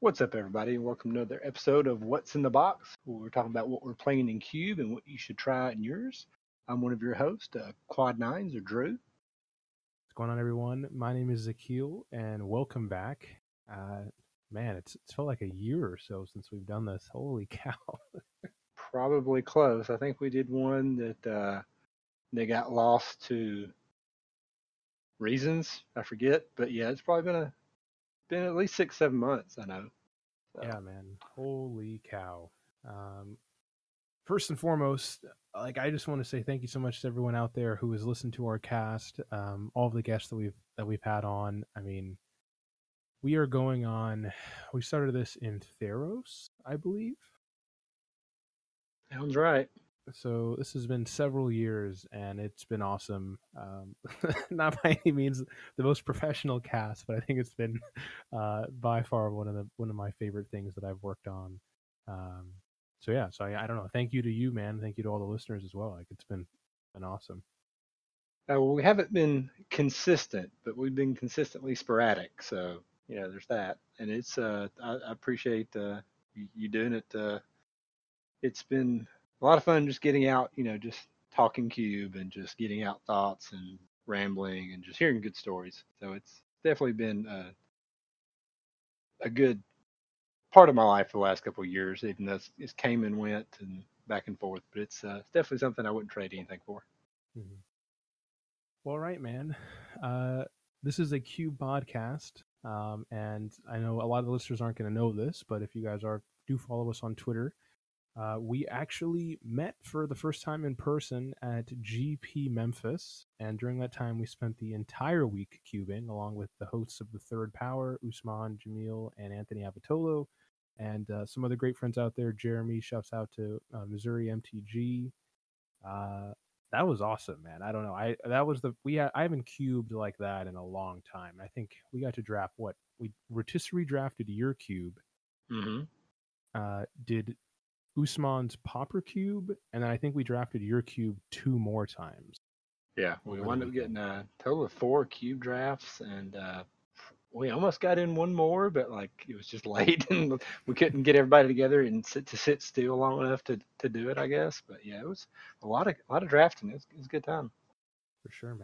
What's up, everybody, and welcome to another episode of What's in the Box, where we're talking about what we're playing in Cube and what you should try in yours. I'm one of your hosts, Quad Nines or Drew. What's going on, everyone? My name is Zakil, and welcome back. Man, it's felt like a year or so since we've done this. Holy cow! Probably close. I think we did one that they got lost to reasons. I forget, but yeah, it's probably been at least 6-7 months. I know. So. Yeah, man. Holy cow! Um, First and foremost, I just want to say thank you so much to everyone out there who has listened to our cast. All of the guests that we've had on. I mean, we are going on. We started this in Theros, I believe. Sounds right. So this has been several years, and it's been awesome. Not by any means the most professional cast, but I think it's been by far one of my favorite things that I've worked on. So I don't know. Thank you to you, man. Thank you to all the listeners as well. Like it's been awesome. Well, we haven't been consistent, but we've been consistently sporadic. So there's that, and it's I appreciate you doing it. It's been a lot of fun just getting out, just talking cube and just getting out thoughts and rambling and just hearing good stories. So it's definitely been a good part of my life for the last couple of years, even though it's came and went and back and forth. But it's definitely something I wouldn't trade anything for. Mm-hmm. Well, right, man. This is a Cube podcast, and I know a lot of the listeners aren't going to know this, but if you guys do follow us on Twitter. We actually met for the first time in person at GP Memphis, and during that time, we spent the entire week cubing, along with the hosts of the Third Power, Usman, Jamil, and Anthony Avatolo, and some other great friends out there. Jeremy, shouts out to Missouri MTG. That was awesome, man. I don't know. I haven't cubed like that in a long time. I think we got to draft we rotisserie drafted your cube. Mm-hmm. Did Usman's Pauper Cube, and then I think we drafted your cube 2 more times. Yeah, we wound up getting a total of 4 cube drafts, and we almost got in one more, but it was just late, and we couldn't get everybody together and sit still long enough to do it, I guess. But yeah, it was a lot of drafting. It was a good time. For sure,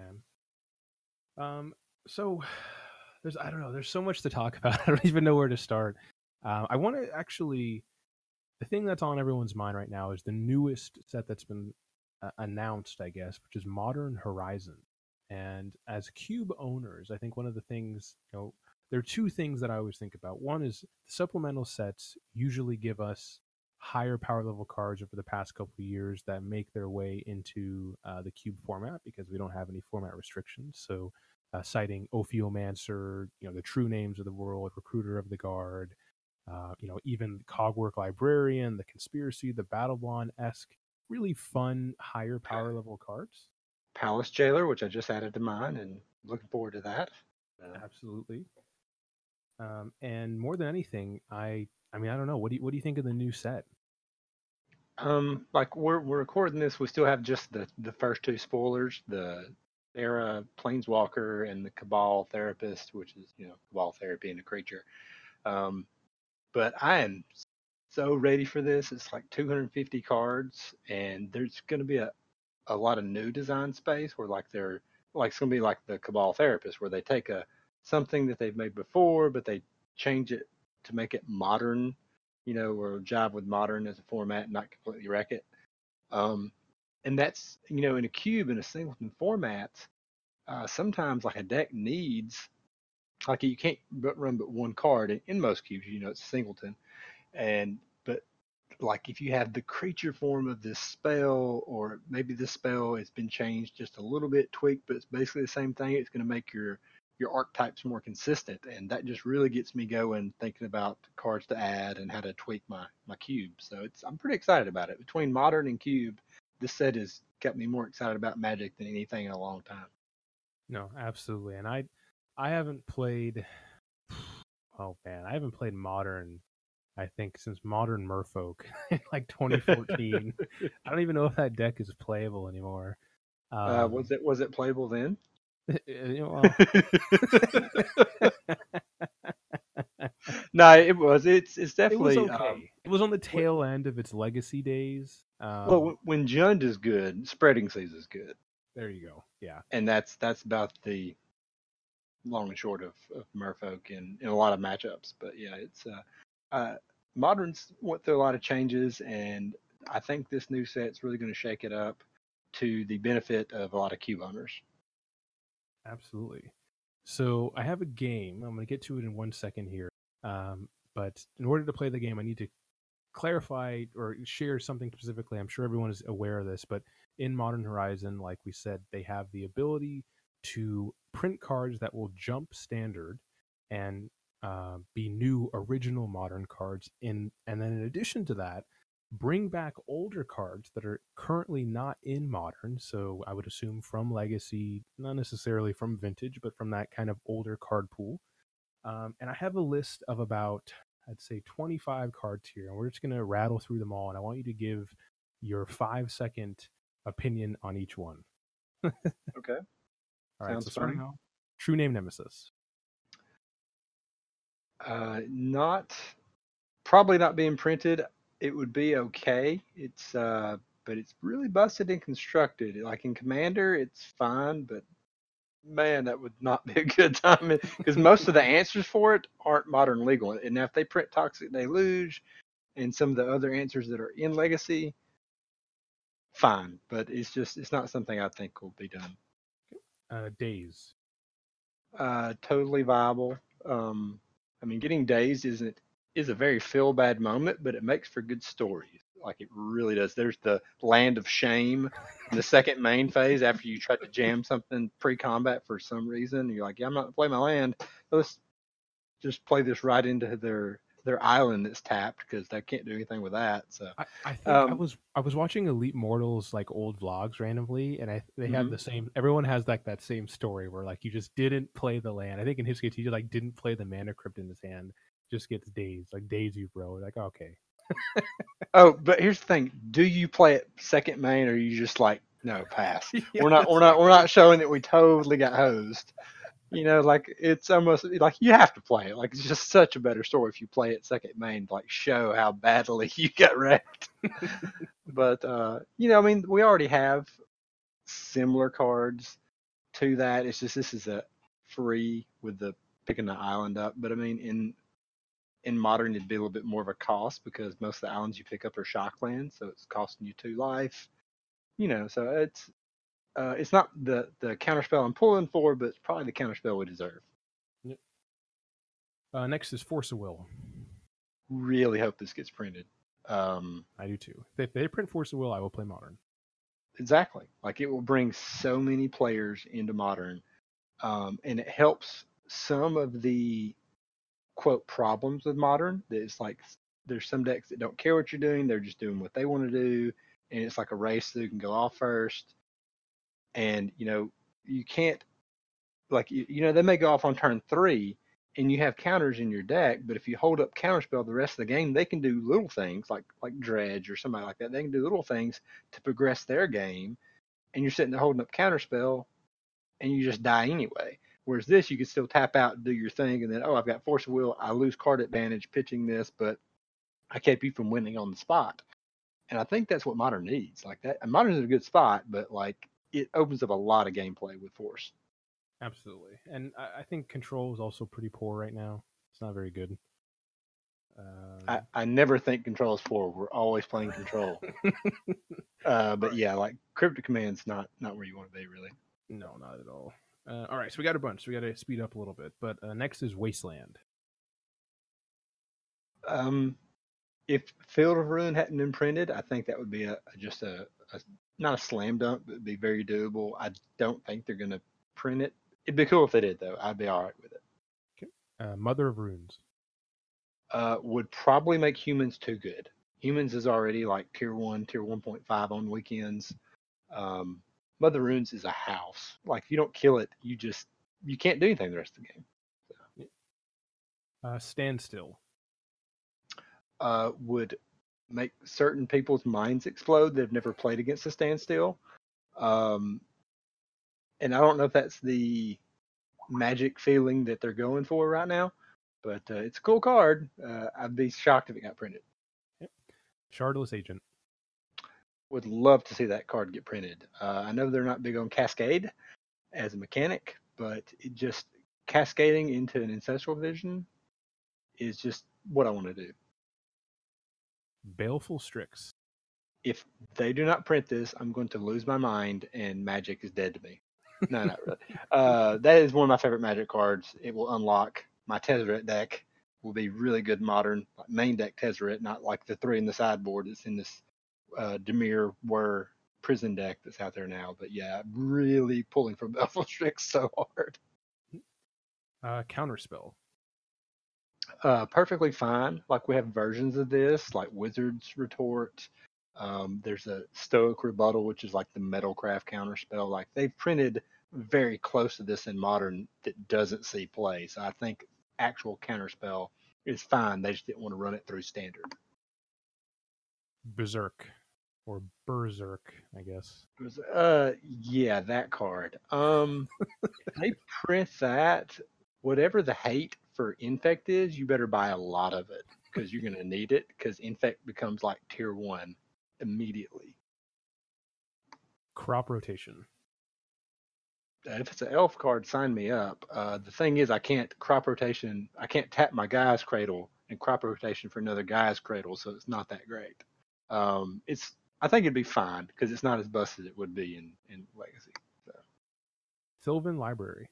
man. So I don't know. There's so much to talk about. I don't even know where to start. I want to actually. The thing that's on everyone's mind right now is the newest set that's been announced, I guess, which is Modern Horizon. And as Cube owners, I think one of the things, there are 2 things that I always think about. One is the supplemental sets usually give us higher power level cards over the past couple of years that make their way into the Cube format because we don't have any format restrictions. So citing Ophiomancer, the True Names of the World, Recruiter of the Guard, even Cogwork Librarian, the Conspiracy, the Battlebond-esque, really fun, higher power level cards. Palace Jailer, which I just added to mine, and looking forward to that. Absolutely. And more than anything, I don't know. What do you think of the new set? We're recording this, we still have just the first 2 spoilers, the Era Planeswalker and the Cabal Therapist, which is Cabal Therapy and a creature. But I am so ready for this. It's like 250 cards, and there's going to be a lot of new design space where it's going to be like the Cabal Therapist, where they take something that they've made before, but they change it to make it modern, or jive with modern as a format, and not completely wreck it. And that's in a cube in a singleton format. Sometimes a deck needs. You can't run but one card in most cubes. It's singleton, but if you have the creature form of this spell, or maybe this spell has been changed just a little bit, tweaked, but it's basically the same thing. It's going to make your archetypes more consistent, and that just really gets me going, thinking about cards to add and how to tweak my cube. So I'm pretty excited about it. Between modern and cube, this set has kept me more excited about Magic than anything in a long time. No, absolutely. And I haven't played. Oh man, I haven't played Modern. I think since Modern Merfolk in 2014. I don't even know if that deck is playable anymore. Was it playable then? Well, No, it was. It's It was definitely. okay. It was on the tail end of its legacy days. Well, when Jund is good, spreading seas is good, There you go. Yeah, and that's about the long and short of Merfolk in a lot of matchups. But yeah, it's Modern's went through a lot of changes, and I think this new set's really going to shake it up to the benefit of a lot of cube owners. absolutely. So I have a game. I'm going to get to it in 1 second here. But in order to play the game, I need to clarify or share something specifically. I'm sure everyone is aware of this, but in Modern Horizon, like we said, they have the ability to print cards that will jump standard and be new original Modern cards. And then in addition to that, bring back older cards that are currently not in Modern. So I would assume from Legacy, not necessarily from Vintage, but from that kind of older card pool. And I have a list of about, I'd say, 25 cards here, and we're just going to rattle through them all. And I want you to give your 5 second opinion on each one. Okay, All right, sounds so starting fun. off, True Name Nemesis. Not probably not being printed. It would be okay. It's but it's really busted and constructed. Like in Commander, it's fine, but man, that would not be a good time because most of the answers for it aren't modern legal. And now if they print Toxic Deluge and some of the other answers that are in Legacy, fine. But it's not something I think will be done. Days. Totally viable. I mean, getting dazed is a very feel bad moment, but it makes for good stories. Like it really does. There's the land of shame in the second main phase after you try to jam something pre-combat for some reason. You're like, yeah, I'm not gonna play my land. Let's just play this right into their island that's tapped because they can't do anything with that. So, I think um, I was watching Elite Mortals like old vlogs randomly, and they had mhm. the same. Everyone has like that same story where like you just didn't play the land. I think in his case he just like didn't play the mana crypt in his hand, just gets dazed, like daze you, bro. Like okay, Oh, but here's the thing: do you play it second main, or are you just like, no, pass? yeah, We're not, that's we're what not, we're not showing that we totally got hosed. Like it's almost like you have to play it. Like it's just such a better story if you play it second main, to, like show how badly you got wrecked. But I mean, we already have similar cards to that. It's just this is a free with the picking the island up. But I mean, in modern, it'd be a little bit more of a cost because most of the islands you pick up are shock lands, so it's costing you 2 life. So it's not the counterspell I'm pulling for, but it's probably the counterspell we deserve. Yep. Next is Force of Will. Really hope this gets printed. Um, I do too. If they print Force of Will, I will play Modern. exactly. Like it will bring so many players into modern, and it helps some of the quote problems with modern. That it's like there's some decks that don't care what you're doing; they're just doing what they want to do, and it's like a race who can go off first. And you can't like they may go off on turn 3 and you have counters in your deck, but if you hold up counterspell the rest of the game, they can do little things like dredge or somebody like that. They can do little things to progress their game, and you're sitting there holding up counterspell and you just die anyway. Whereas this, you can still tap out and do your thing, and then I've got force of will. I lose card advantage pitching this, but I kept you from winning on the spot. And I think that's what modern needs. Like that, and modern's in a good spot, but like it opens up a lot of gameplay with force. Absolutely, and I think Control is also pretty poor right now. It's not very good. I never think control is forward. We're always playing control. But Right. yeah, like cryptic command's not where you want to be really. No, not at all. All right, so we got a bunch. So we got to speed up a little bit. But next is Wasteland. Um, if Field of Ruin hadn't been printed, I think that would be just a not a slam dunk, but it'd be very doable. I don't think they're gonna print it. It'd be cool if they did though. I'd be all right with it. Okay. Mother of Runes. Would probably make humans too good. Humans is already like tier 1, tier 1.5 on weekends. Um, Mother Runes is a house. Like if you don't kill it, you can't do anything the rest of the game. Standstill. Would make certain people's minds explode that have never played against a standstill. Um, and I don't know if that's the magic feeling that they're going for right now, But it's a cool card. I'd be shocked if it got printed. Yep. Shardless Agent. Would love to see that card get printed. I know they're not big on Cascade as a mechanic, but it just cascading into an ancestral vision is just what I want to do. Baleful Strix. If they do not print this, I'm going to lose my mind and Magic is dead to me. No, not really. That is one of my favorite Magic cards. It will unlock my Tezzeret deck. Will be really good modern like main deck Tezzeret, not like the 3 in the sideboard that's in this Dimir Whir prison deck that's out there now. But yeah, really pulling for Baleful Strix so hard. Counterspell. Perfectly fine. Like we have versions of this, like Wizard's Retort. There's a Stoic Rebuttal, which is like the Metalcraft counterspell. Like they've printed very close to this in modern that doesn't see play. So I think actual counterspell is fine. They just didn't want to run it through standard. Berserk. Or Berserk, I guess. Yeah, that card. If they print that, whatever the hate for Infect is, you better buy a lot of it because you're gonna need it because Infect becomes like tier 1 immediately. Crop Rotation. If it's an elf card, sign me up. The thing is, I can't crop rotation. I can't tap my guy's cradle and crop rotation for another guy's cradle, so it's not that great. I think it'd be fine because it's not as busted as it would be in Legacy. So. Sylvan Library.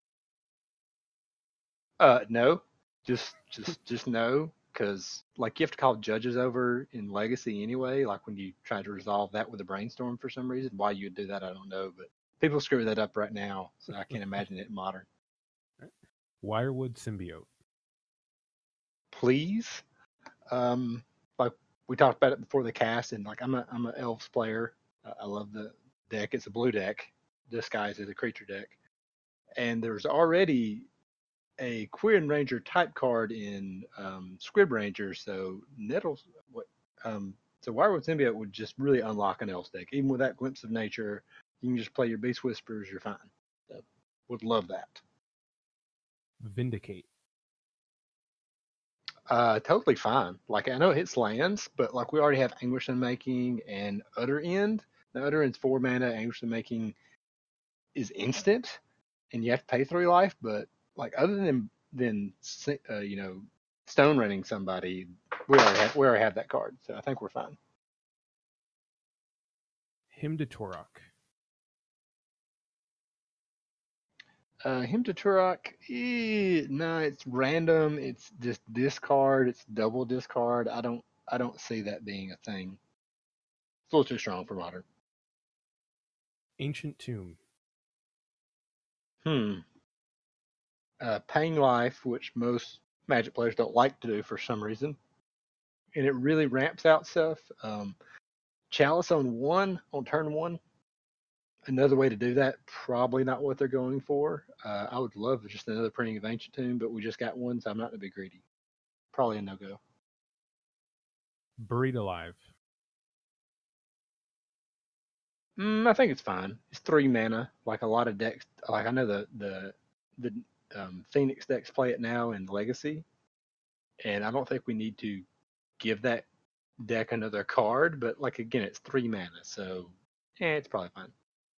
No, just no, because like you have to call judges over in Legacy anyway. Like when you try to resolve that with a brainstorm for some reason, why you would do that, I don't know, but people screw that up right now, so I can't imagine it in modern. Wirewood Symbiote. Please, like we talked about it before the cast, and like I'm a elves player. I love the deck. It's a blue deck disguised as a creature deck, and there's already a Quirion Ranger type card in Squib Ranger, so Nettles. So Wirewood Symbiote would just really unlock an elves deck, even with that Glimpse of Nature. You can just play your Beast Whispers, you're fine. So, would love that. Vindicate. Totally fine. Like I know it hits lands, but like we already have Anguish Unmaking and Utter End. The Utter End's 4 mana. Anguish Unmaking is instant, and you have to pay 3 life. But like other than Stone Running somebody, we already have that card. So I think we're fine. Hymn to Torok. Hymn to Turok, no, it's random. It's just discard. It's double discard. I don't see that being a thing. It's a little too strong for modern. Ancient Tomb. Paying life, which most Magic players don't like to do for some reason, and it really ramps out stuff. Chalice on turn 1. Another way to do that, probably not what they're going for. I would love just another printing of Ancient Tomb, but we just got one, so I'm not going to be greedy. Probably a no-go. Buried Alive. I think it's fine. It's 3 mana. Like a lot of decks, like I know the Phoenix decks play it now in Legacy, and I don't think we need to give that deck another card. But like again, it's 3 mana, so it's probably fine.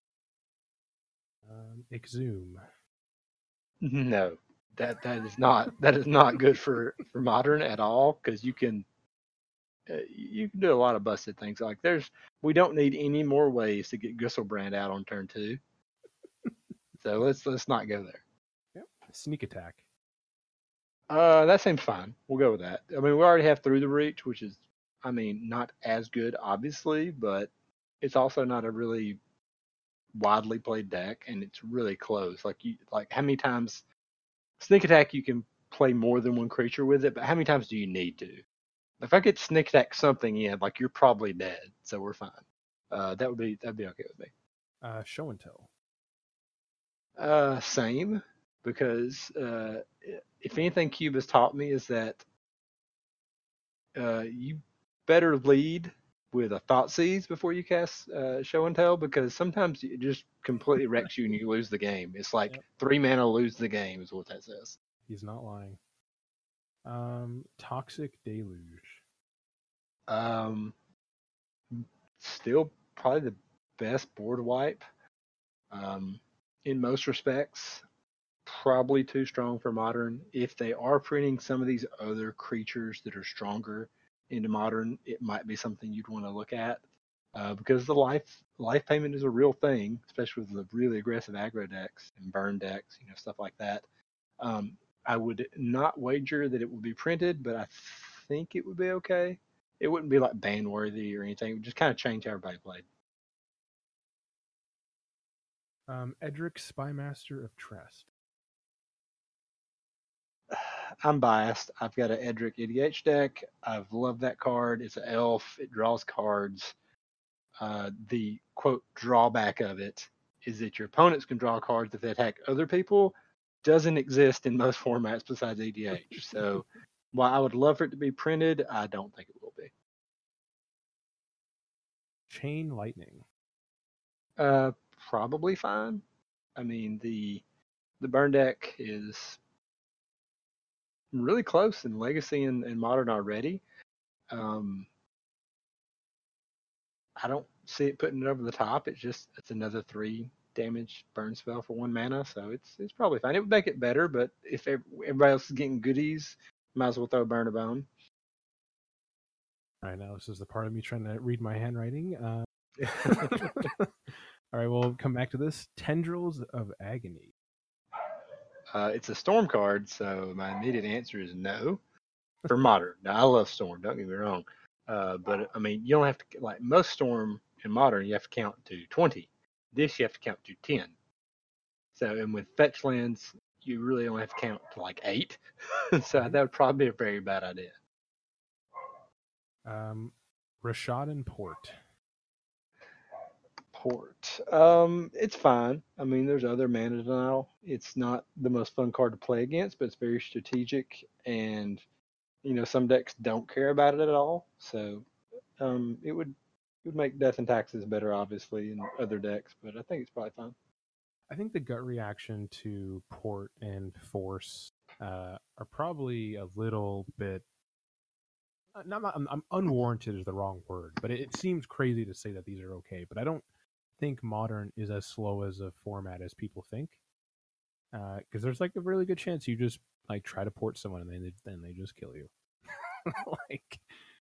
Exhume. No, that is not good for modern at all because you can do a lot of busted things. Like we don't need any more ways to get Gusselbrand out on turn 2. So let's not go there. Yep. Sneak Attack. That seems fine. We'll go with that. I mean, we already have Through the Reach, which is, I mean, not as good, obviously, but it's also not a really widely played deck, and it's really close. Like how many times Sneak Attack you can play more than one creature with it, but how many times do you need to? If I get Sneak Attack something in, like you're probably dead, so we're fine. That'd be okay with me. Show and Tell. Same, because if anything Cube has taught me is that you better lead with a Thoughtseize before you cast Show and Tell, because sometimes it just completely wrecks you and you lose the game. It's like 3 mana, lose the game is what that says. He's not lying. Toxic Deluge. Um, Still probably the best board wipe. Um, in most respects, probably too strong for modern. If they are printing some of these other creatures that are stronger into modern, it might be something you'd want to look at. Because the life payment is a real thing, especially with the really aggressive aggro decks and burn decks, stuff like that. Um, I would not wager that it will be printed, but I think it would be okay. It wouldn't be like ban worthy or anything. It would just kind of change how everybody played. Edric, Spymaster of Trest. I'm biased. I've got an Edric EDH deck. I've loved that card. It's an elf. It draws cards. The quote drawback of it is that your opponents can draw cards if they attack other people. Doesn't exist in most formats besides EDH. So while I would love for it to be printed, I don't think it will be. Chain Lightning. Probably fine. I mean the burn deck is really close in Legacy and Modern already. Um, I don't see it putting it over the top. It's another 3 damage burn spell for 1 mana, so it's probably fine. It would make it better, but if everybody else is getting goodies, might as well throw burn a bone. All right, now this is the part of me trying to read my handwriting. All right, we'll come back to this. Tendrils of Agony. It's a storm card, so my immediate answer is no. For modern, now I love storm. Don't get me wrong, but I mean you don't have to like most storm in modern. You have to count to 20. This you have to count to 10. So and with fetch lands, you really only have to count to like 8. So that would probably be a very bad idea. Rashadan Port. Port. It's fine. I mean, there's other mana denial. It's not the most fun card to play against, but it's very strategic, and some decks don't care about it at all. So, it would make Death and Taxes better, obviously, in other decks, but I think it's probably fine. I think the gut reaction to Port and Force are probably a little bit. I'm unwarranted is the wrong word, but it seems crazy to say that these are okay. But I don't think Modern is as slow as a format as people think, because there's like a really good chance you just like try to port someone and then they just kill you. Like,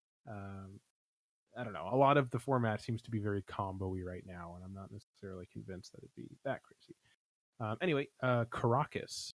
I don't know. A lot of the format seems to be very combo-y right now, and I'm not necessarily convinced that it'd be that crazy. Anyway, Caracas.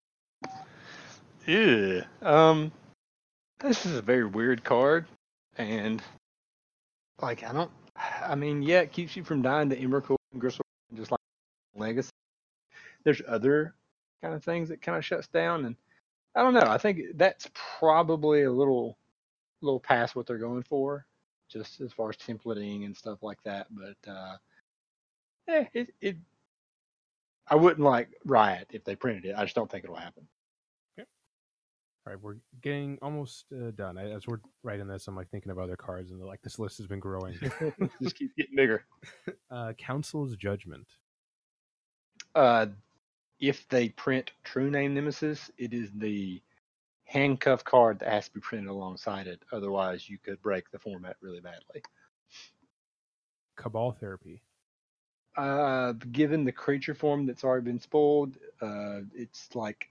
Yeah. This is a very weird card, and like I mean, yeah, it keeps you from dying to Emrakul and Gristle, just like Legacy. There's other kind of things that kind of shuts down, and I don't know. I think that's probably a little past what they're going for, just as far as templating and stuff like that. But it I wouldn't like Riot if they printed it. I just don't think it'll happen. Okay. All right, we're getting almost done. As we're writing this, I'm like thinking of other cards, and like this list has been growing. Just keep getting bigger. Council's Judgment. If they print True Name Nemesis, it is the handcuff card that has to be printed alongside it. Otherwise, you could break the format really badly. Cabal Therapy. Given the creature form that's already been spoiled, it's like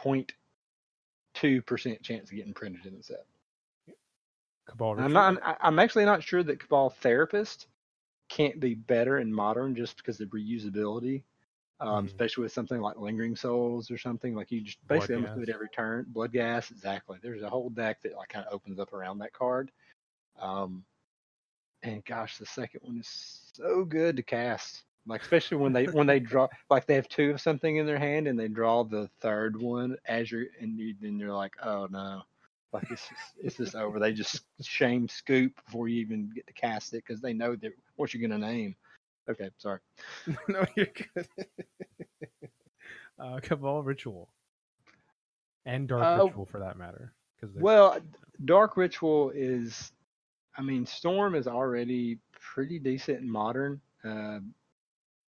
0.2% chance of getting printed in the set. Cabal Ritual. I'm actually not sure that Cabal Therapist can't be better in Modern just because of reusability. Especially with something like Lingering Souls or something, like you just basically almost do it every turn. Bloodghast, exactly. There's a whole deck that like kind of opens up around that card. And gosh, the second one is so good to cast. Like especially when they draw, like they have 2 of something in their hand and they draw the third one as then you're like, oh no, like it's just over. They just shame scoop before you even get to cast it because they know that what you're gonna name. Okay, sorry. No, you're good. Cabal Ritual. And Dark Ritual, for that matter. Well, Dark Ritual is, I mean, Storm is already pretty decent in Modern.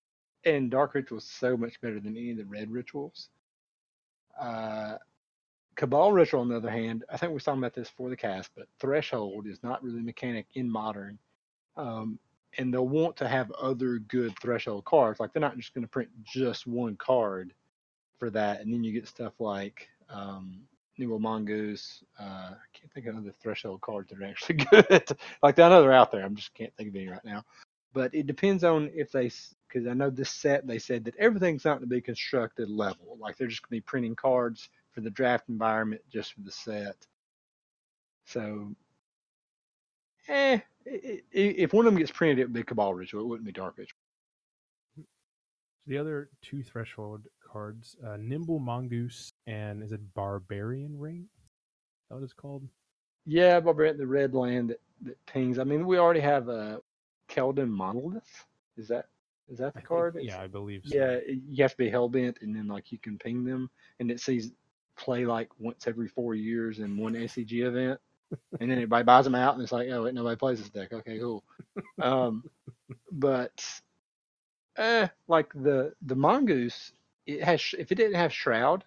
And Dark Ritual is so much better than any of the red rituals. Cabal Ritual, on the other hand, I think we were talking about this for the cast, but Threshold is not really a mechanic in Modern. Um, and they'll want to have other good Threshold cards. Like they're not just going to print just one card for that, and then you get stuff like Nimble Mongoose. I can't think of other Threshold cards that are actually good. Like I know they're out there. I just can't think of any right now. But it depends on if they, because I know this set they said that everything's not going to be constructed level. Like they're just going to be printing cards for the draft environment just for the set. So, if one of them gets printed, it would be Cabal Ritual. It wouldn't be Dark Ritual. The other two Threshold cards, Nimble Mongoose and is it Barbarian Ring? Is that what it's called? Yeah, Barbarian, the red land that pings. I mean, we already have a Keldon Monolith. Is that the card? Yeah, I believe so. Yeah, you have to be hellbent, and then like you can ping them, and it sees play like once every 4 years in one SCG event, and then everybody buys them out, and it's like, oh wait, nobody plays this deck. Okay, cool. But like the Mongoose, it has, if it didn't have Shroud,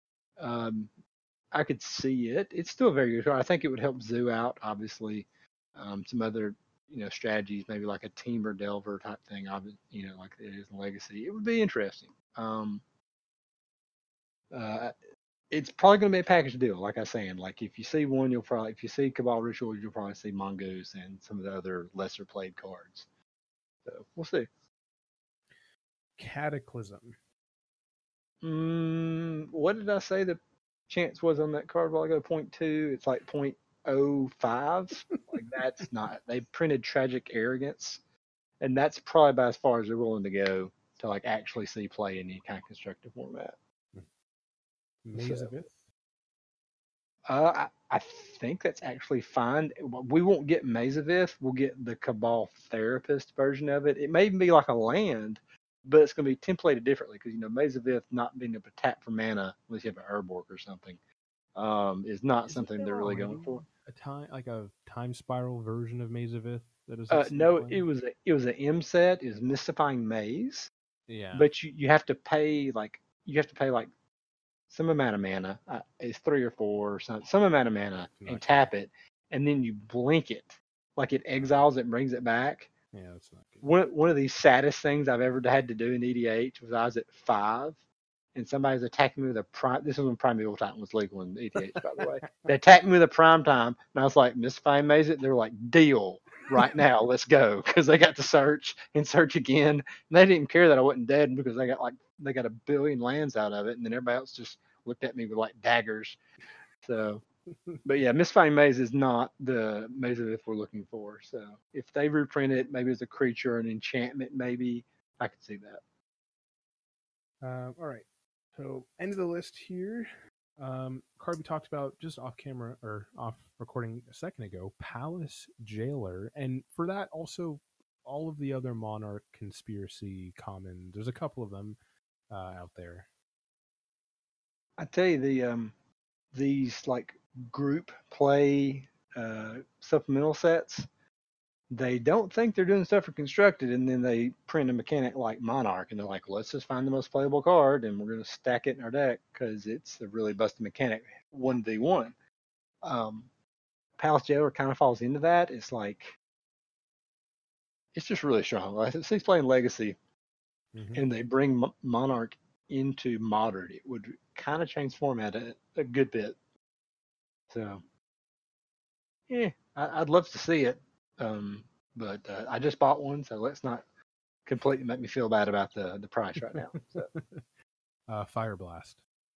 I could see it. It's still a very good card. I think it would help Zoo out, obviously. Some other strategies, maybe like a Teamer Delver type thing. Like it is in Legacy. It would be interesting. It's probably going to be a package deal, like I was saying. Like if you see one, if you see Cabal Ritual, you'll probably see Mongoose and some of the other lesser played cards. So we'll see. Cataclysm. What did I say the chance was on that card a while ago? 0.2. It's like 0.05. Like that's not. They printed Tragic Arrogance, and that's probably about as far as they're willing to go to like actually see play in any kind of constructive format. Maze of Ith? I think that's actually fine. We won't get Maze of Ith. We'll get the Cabal Therapist version of it. It may even be like a land, but it's going to be templated differently because Maze of Ith not being able to tap for mana unless you have an Urborg or something is not something they're really going for. A time spiral version of Maze of Ith that is. No, it was an M set. It was Mystifying Maze. Yeah. But you have to pay like some amount of mana. It's 3 or 4 or something. Some amount of mana and tap it, and then you blink it. Like it exiles it and brings it back. Yeah, that's not good. One of the saddest things I've ever had to do in EDH was I was at 5, and somebody's attacking me with a prime. This was when Primeval Titan was legal in EDH, by the way. They attacked me with a prime time, and I was like, Mystifying Maze it. They were like, deal right now, let's go, because they got to search and search again. And they didn't care that I wasn't dead because they got 1 billion lands out of it, and then everybody else just looked at me with like daggers. So, but yeah, Mystifying Maze is not the Maze of Ith we're looking for. So if they reprint it, maybe as a creature or an enchantment, maybe I could see that. All right. So end of the list here. Card we talked about just off camera or off recording a second ago, Palace Jailer. And for that also all of the other Monarch Conspiracy commons. There's a couple of them out there. I tell you, these like group play supplemental sets, they don't think they're doing stuff for constructed, and then they print a mechanic like Monarch, and they're like, let's just find the most playable card, and we're going to stack it in our deck because it's a really busted mechanic 1v1. Palace Jailer kind of falls into that. It's like, it's just really strong. Like, since he's playing Legacy, and they bring Monarch into Modern, it would kind of change format a good bit. So, yeah, I'd love to see it. But I just bought one, so let's not completely make me feel bad about the price right now. So. Fire Blast.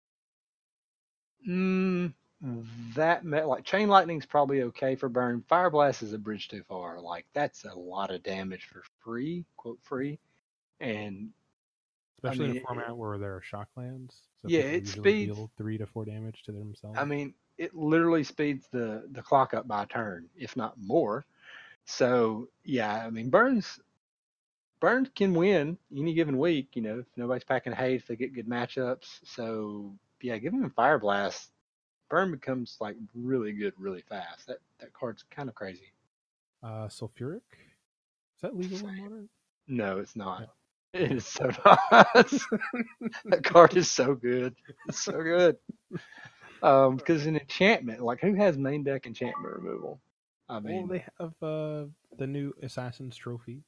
Like Chain Lightning's probably okay for burn. Fire Blast is a bridge too far. Like that's a lot of damage for free, quote free, and especially in a format where there are shock lands. So yeah, it speeds deal 3 to 4 damage to themselves. I mean, it literally speeds the clock up by a turn, if not more. So yeah, I mean, Burns can win any given week. If nobody's packing hate, if they get good matchups. So yeah, give them Fire Blast. Burn becomes like really good really fast. That card's kind of crazy. Sulfuric? Is that legal in Modern? No, it's not. No. It is so not. That card is so good. It's so good. Because an enchantment, like who has main deck enchantment removal? I Well, mean, they have the new Assassin's Trophy.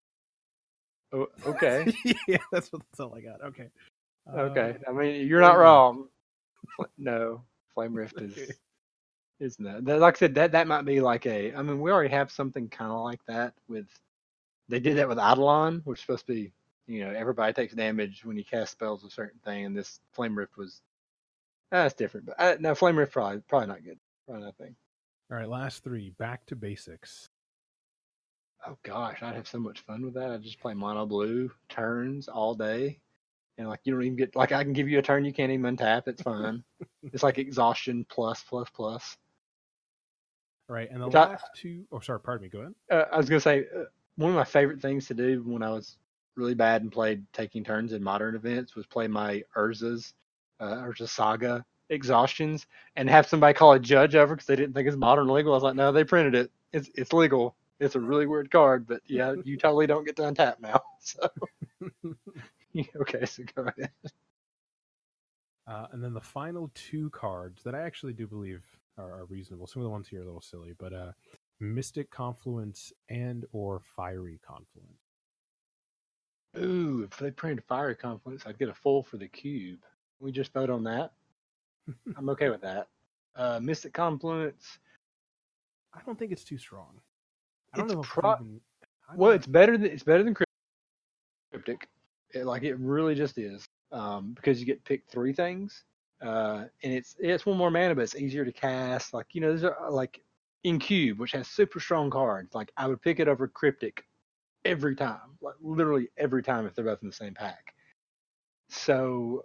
okay, Yeah, that's all I got. Okay. okay. I mean, you're not Flame Rift. wrong. No, Flame Rift Okay. is not. Like I said, that might be like a. I mean, we already have something kind of like that with. They did that with Eidolon, which is supposed to be, everybody takes damage when you cast spells a certain thing, and this Flame Rift was. That's different, but no, Flame Rift probably not good. Probably nothing. All right, last three. Back to basics. Oh gosh, I'd have so much fun with that. I'd just play mono blue turns all day. And like you don't even get like I can give you a turn you can't even untap. It's fine. It's like exhaustion plus plus plus. All right, and the Which I last two. Oh, sorry. Pardon me. Go ahead. I was gonna say one of my favorite things to do when I was really bad and played taking turns in modern events was play my Urza Saga exhaustions and have somebody call a judge over because they didn't think it's modern legal. I was like, no, they printed it. It's legal. It's a really weird card, but yeah, you totally don't get to untap now. So okay, so go ahead. And then the final two cards that I actually do believe are reasonable. Some of the ones here are a little silly, but Mystic Confluence and or Fiery Confluence. Ooh, if they printed Fiery Confluence, I'd get a full for the cube. We just vote on that. I'm okay with that. Mystic Confluence. I don't think it's too strong. I don't It's know if pro. even. Well, it's better than Cryptic. It really just is. Because you get to pick three things. And it's one more mana, but it's easier to cast. Like these are like in Cube, which has super strong cards. Like I would pick it over Cryptic every time, like literally every time if they're both in the same pack. So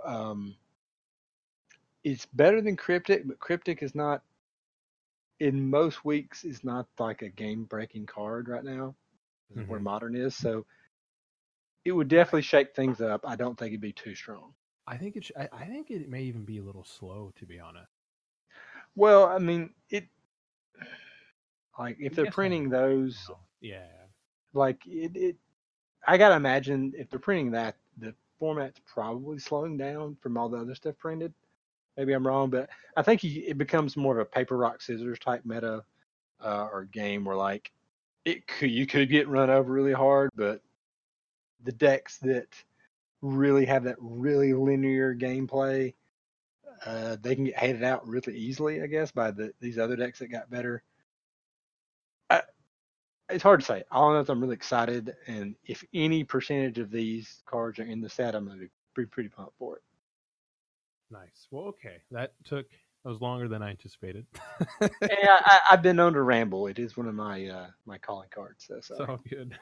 it's better than Cryptic, but Cryptic is not in most weeks is not like a game breaking card right now. This is where Mhm. modern is. So it would definitely shake things up. I don't think it'd be too strong. I think it. I think it may even be a little slow, to be honest. Well, I mean, it like if I they're guess maybe printing not. those, No. Yeah. like it I gotta imagine if they're printing that, the format's probably slowing down from all the other stuff printed. Maybe I'm wrong, but I think it becomes more of a paper rock scissors type meta or game where like you could get run over really hard, but the decks that really have that really linear gameplay, they can get hated out really easily, I guess, by these other decks that got better. I, it's hard to say. All I know is I'm really excited, and if any percentage of these cards are in the set, I'm gonna be pretty pumped for it. Nice. Well, okay. That was longer than I anticipated. Yeah, I've been known to ramble. It is one of my calling cards. So It's sorry. all good.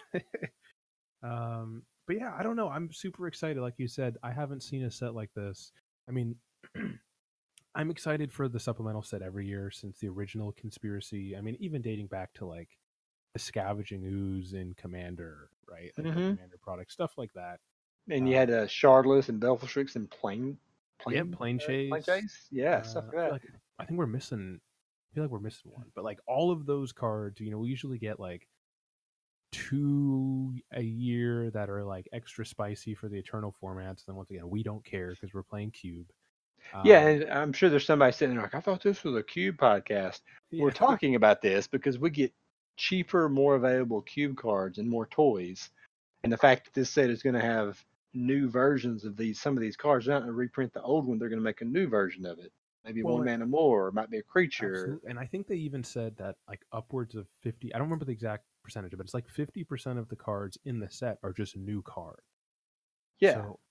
But yeah, I don't know. I'm super excited. Like you said, I haven't seen a set like this. I mean, I'm excited for the supplemental set every year since the original Conspiracy. I mean, even dating back to like the Scavenging Ooze in Commander, right? Like the Hmm. Commander product, stuff like that. And you Um, had Shardless and Belfstrix and yeah, Plane Plain Chase. Chase. Yeah, stuff like that. I think we're missing. I feel like we're missing one, but like all of those cards, we usually get like two a year that are like extra spicy for the Eternal formats. And then once again, we don't care because we're playing Cube. Yeah, Um, and I'm sure there's somebody sitting there like, I thought this was a Cube podcast. We're yeah, talking about this because we get cheaper, more available Cube cards and more toys. And the fact that this set is going to have new versions of some of these cards, they're not going to reprint the old one. They're going to make a new version of it. Maybe well, one mana more, or it might be a creature. absolutely. And I think they even said that like upwards of 50, I don't remember the exact percentage, but it's like 50% of the cards in the set are just new cards. Yeah, So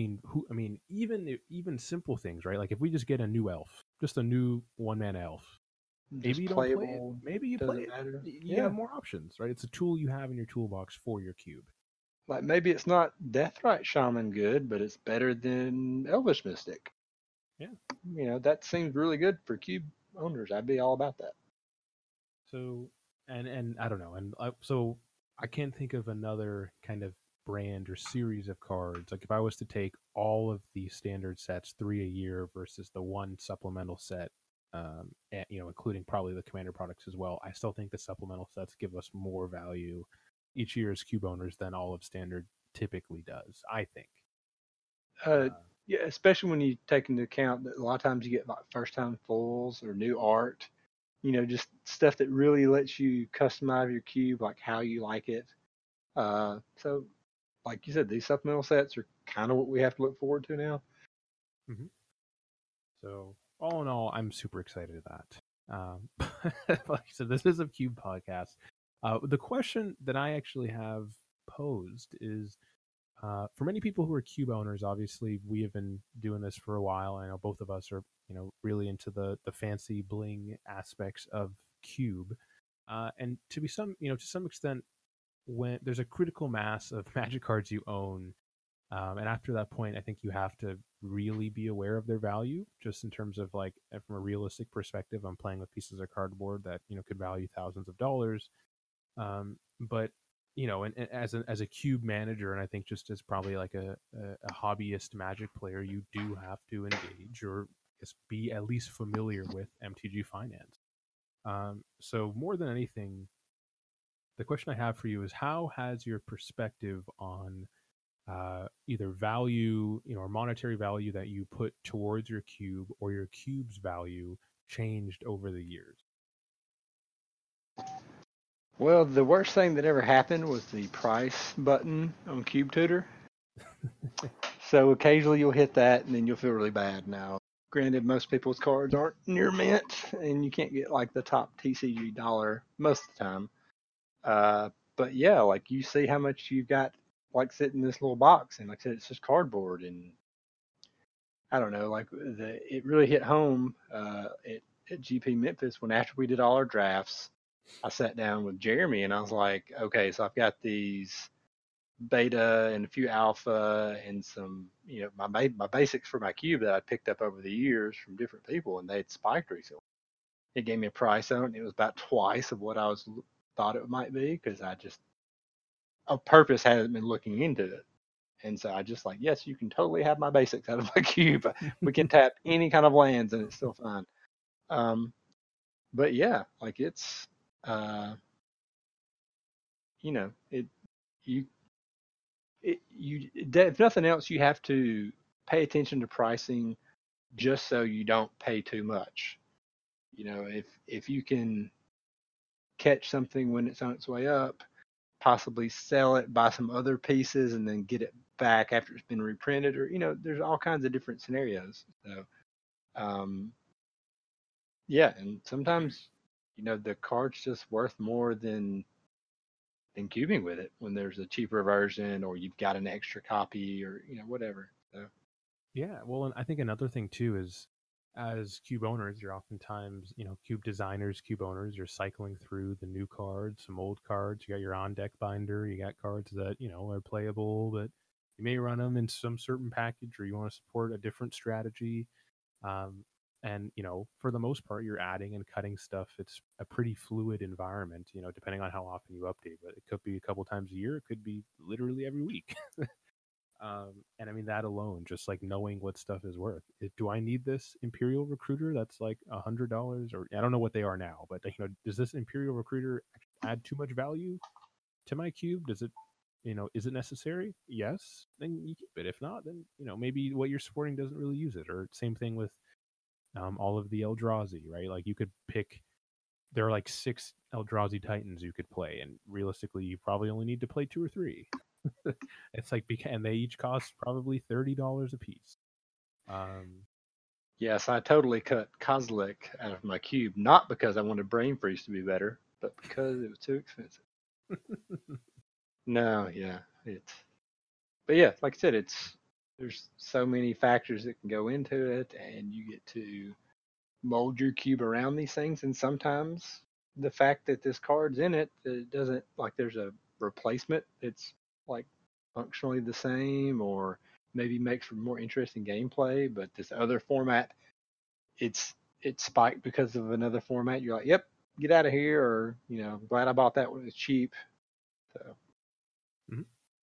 even simple things, right? Like if we just get a new elf, just a new one man elf, maybe just you don't play it. playable. Maybe you play Doesn't it. matter. You have Yeah, more options, right? It's a tool you have in your toolbox for your cube. like maybe it's not Deathrite Shaman good, but it's better than Elvish Mystic. Yeah. That seems really good for Cube owners. I'd be all about that. So and I don't know, and so I can't think of another kind of brand or series of cards. Like if I was to take all of the standard sets, 3 a year versus the one supplemental set, and, including probably the Commander products as well, I still think the supplemental sets give us more value each year as cube owners than all of standard typically does. I think. Uh, Uh, yeah, especially when you take into account that a lot of times you get like first time fulls or new art, just stuff that really lets you customize your cube like how you like it. So like you said, these supplemental sets are kind of what we have to look forward to now. Mm-hmm. So all in all, I'm super excited at that. Like I said, this is a Cube podcast. The question that I actually have posed is, for many people who are Cube owners, obviously we have been doing this for a while. I know both of us are, really into the fancy bling aspects of Cube, and to some extent, when there's a critical mass of Magic cards you own, and after that point, I think you have to really be aware of their value, just in terms of like from a realistic perspective. I'm playing with pieces of cardboard that could value thousands of dollars, but and as a cube manager, and I think just as probably like a hobbyist Magic player, you do have to engage or just be at least familiar with MTG finance. So more than anything, the question I have for you is, how has your perspective on either value, or monetary value that you put towards your cube, or your cube's value changed over the years? Well, the worst thing that ever happened was the price button on Cube Tutor. So occasionally you'll hit that and then you'll feel really bad. Now, granted, most people's cards aren't near mint and you can't get like the top TCG dollar most of the time. But yeah, like you see how much you've got like sitting in this little box, and like I said, it's just cardboard. And I don't know, like it really hit home at GP Memphis when after we did all our drafts, I sat down with Jeremy and I was like, okay, so I've got these beta and a few alpha and some, my basics for my cube that I picked up over the years from different people, and they'd spiked recently. It gave me a price on it, and it was about twice of what I thought it might be, because I just on purpose hadn't been looking into it. And so I just like, yes, you can totally have my basics out of my cube. We can tap any kind of lands and it's still fine. But yeah, like it's, it you if nothing else, you have to pay attention to pricing just so you don't pay too much. If you can catch something when it's on its way up, possibly sell it, buy some other pieces, and then get it back after it's been reprinted, or there's all kinds of different scenarios. So, yeah, and sometimes the card's just worth more than cubing with it when there's a cheaper version, or you've got an extra copy, or whatever. So. Yeah, well, and I think another thing too is, as cube owners, you're oftentimes, cube designers, cube owners, you're cycling through the new cards, some old cards. You got your on deck binder, you got cards that are playable, but you may run them in some certain package, or you want to support a different strategy. And for the most part, you're adding and cutting stuff. It's a pretty fluid environment, depending on how often you update. But it could be a couple times a year. It could be literally every week. And I mean, that alone, just like knowing what stuff is worth. Do I need this Imperial Recruiter that's like $100, or I don't know what they are now, but does this Imperial Recruiter add too much value to my cube? Does it, is it necessary? Yes, then you keep it. If not, then maybe what you're supporting doesn't really use it. Or same thing with all of the Eldrazi, right? Like you could pick. There are like 6 Eldrazi Titans you could play, and realistically, you probably only need to play 2 or 3. It's like, and they each cost probably $30 a piece. Yes, I totally cut Kozilek out of my cube, not because I wanted Brain Freeze to be better, but because it was too expensive. No, yeah, but yeah, like I said, there's so many factors that can go into it, and you get to mold your cube around these things. And sometimes the fact that this card's in it, it doesn't, like, there's a replacement that's like functionally the same, or maybe makes for more interesting gameplay, but this other format, it's spiked because of another format. You're like, yep, get out of here, or glad I bought that when it's cheap. So. Mm-hmm.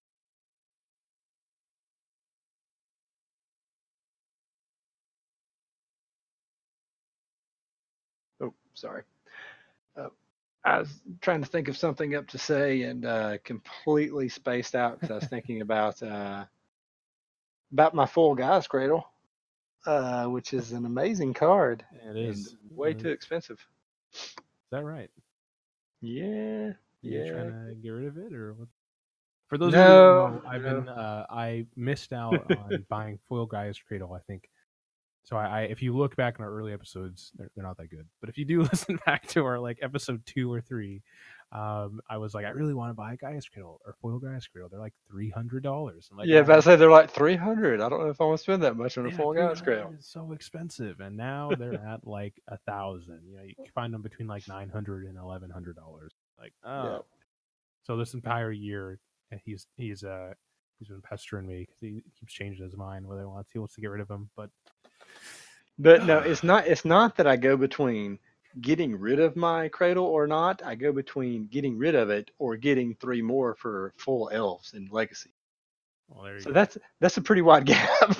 Oh, sorry. I was trying to think of something up to say, and completely spaced out because I was thinking about about my full guy's cradle, which is an amazing card It and is. way too expensive. Is that right? Yeah, You trying yeah. to get rid of it, or what? For those of you who don't No, know, no. I missed out on buying Foil Gaia's Cradle. I think so. If you look back in our early episodes, they're not that good. But if you do listen back to our like episode 2 or 3, I was like, I really want to buy a Gaia's Cradle or Foil Gaia's Cradle. They're like $300. I'm like, Yeah, but I say they're like 300. I don't know if I want to spend that much on a yeah, full guy's 300 cradle. is so expensive, and now they're at like 1,000. You know, you can find them between like $900 and $1,100. Like, Yeah. oh, so this entire year, he's been pestering me because he keeps changing his mind whether he wants to get rid of him. But No, it's not that I go between getting rid of my cradle or not. I go between getting rid of it or getting 3 more for full elves in Legacy. well, there you So go. that's a pretty wide gap.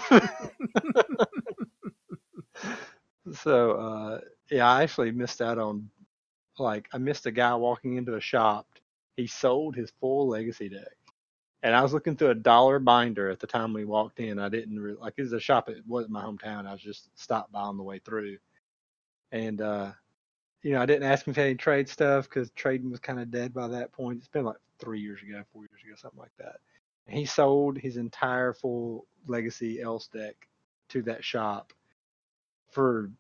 So yeah, I actually missed out on I missed a guy walking into a shop. He sold his full Legacy deck. And I was looking through a dollar binder at the time we walked in. I didn't like it was a shop. It wasn't my hometown. I was just stopped by on the way through, and I didn't ask him if he had any trade stuff because trading was kind of dead by that point. It's been like 3 years ago, 4 years ago, something like that. And he sold his entire full Legacy Elves deck to that shop for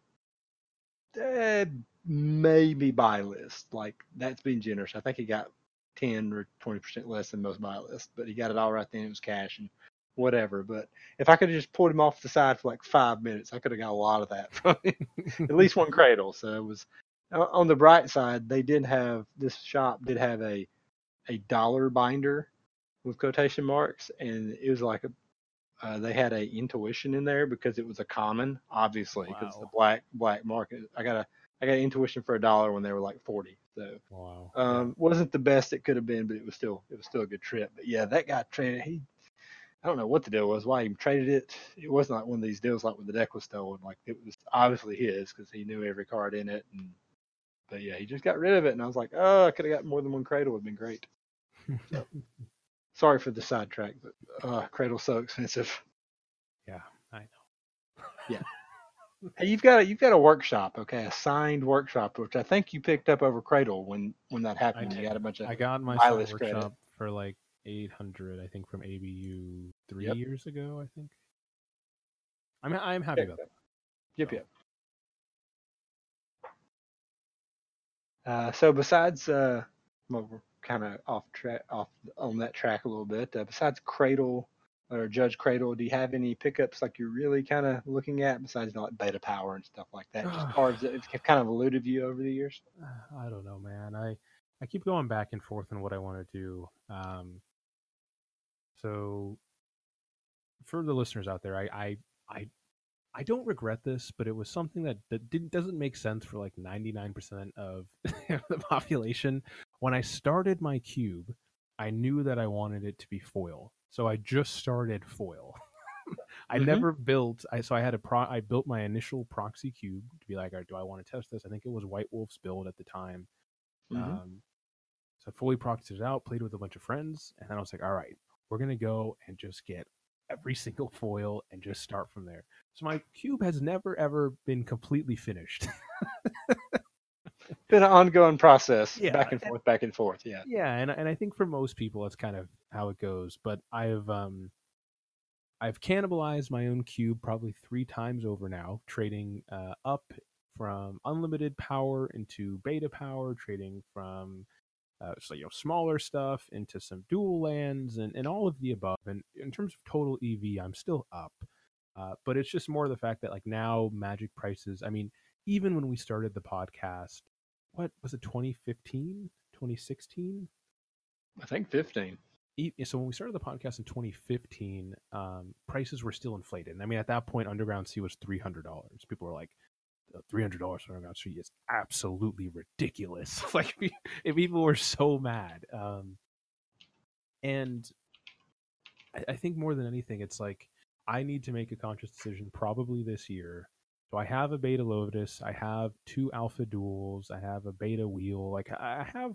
maybe buy list. Like that's being generous. I think he got 10 or 20% less than most buy lists, but he got it all right then. It was cash and whatever. But if I could have just pulled him off the side for like 5 minutes, I could have got a lot of that from him. At least one cradle. So it was on the bright side. This shop did have a dollar binder with quotation marks, and it was like they had a intuition in there because it was a common, obviously, because the Wow. black market. I got intuition for $1 when they were like 40. So Wow. Yeah. wasn't the best it could have been, but it was still a good trip. But yeah, that guy traded. I don't know what the deal was, why he traded it. It wasn't like one of these deals like when the deck was stolen. Like it was obviously his because he knew every card in it. But yeah, he just got rid of it, and I was like, oh, I could have got more than one cradle. Would have been great. So sorry for the sidetrack, but cradle's so expensive. Yeah, I know. Yeah. Hey, you've got a workshop, okay, a signed workshop, which I think you picked up over Cradle when that I happened. You did. got a bunch of I got my buy side list credit. workshop for like 800, I think, from ABU 3 Yep. years ago. I think. I'm happy about that. Yep, So. yep. So besides, well, we're kind of off on that track a little bit. Besides Cradle or Judge Cradle, do you have any pickups like you're really kind of looking at besides like Beta Power and stuff like that? Just cards that have kind of eluded you over the years. I don't know, man. I keep going back and forth on what I want to do. So for the listeners out there, I don't regret this, but it was something that doesn't make sense for like 99% of the population. When I started my cube, I knew that I wanted it to be foil, so I just started foil. I never built. I built my initial proxy cube to be like, all right, do I want to test this? I think it was White Wolf's build at the time. Mm-hmm. So I fully proxied it out, played with a bunch of friends, and then I was like, all right, we're gonna go and just get every single foil and just start from there. So my cube has never ever been completely finished. Been an ongoing process, Yeah, back and forth. Yeah. yeah, and I think for most people that's kind of how it goes. But I've cannibalized my own cube probably 3 times over now, trading up from unlimited power into beta power, trading from smaller stuff into some dual lands and all of the above. And in terms of total EV, I'm still up. But it's just more the fact that like now Magic prices, I mean, even when we started the podcast, what was it, 2015, 2016? I think 15. So when we started the podcast in 2015, prices were still inflated. And I mean, at that point, Underground Sea was $300. People were like, $300 for Underground Sea is absolutely ridiculous. Like, if people were so mad. And I think more than anything, it's like I need to make a conscious decision probably this year. So I have a Beta Lotus, I have 2 Alpha Duels, I have a Beta Wheel. Like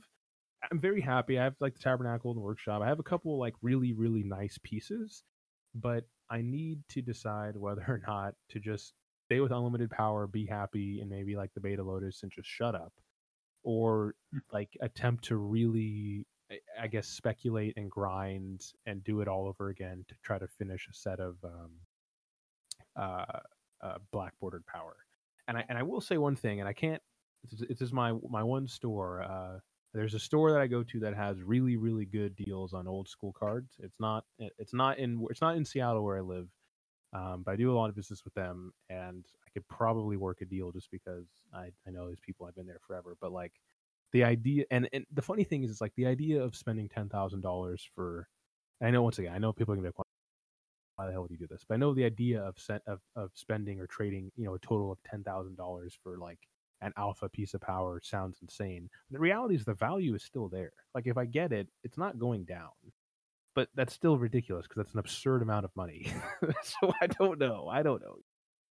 I'm very happy. I have like the Tabernacle and the Workshop. I have a couple like really, really nice pieces, but I need to decide whether or not to just stay with unlimited power, be happy, and maybe like the Beta Lotus and just shut up, or like attempt to really, I guess, speculate and grind and do it all over again to try to finish a set of uh, black bordered power. And I will say one thing, and I can't. This is my one store. There's a store that I go to that has really good deals on old school cards. It's not in Seattle where I live, but I do a lot of business with them, and I could probably work a deal just because I know these people. I've been there forever. But like the idea, and the funny thing is, it's like the idea of spending $10,000 for. I know once again, I know people are gonna be like, why the hell would you do this? But I know the idea of spending or trading, a total of $10,000 for like an alpha piece of power sounds insane. The reality is the value is still there. Like if I get it, it's not going down. But that's still ridiculous because that's an absurd amount of money. So I don't know. I don't know.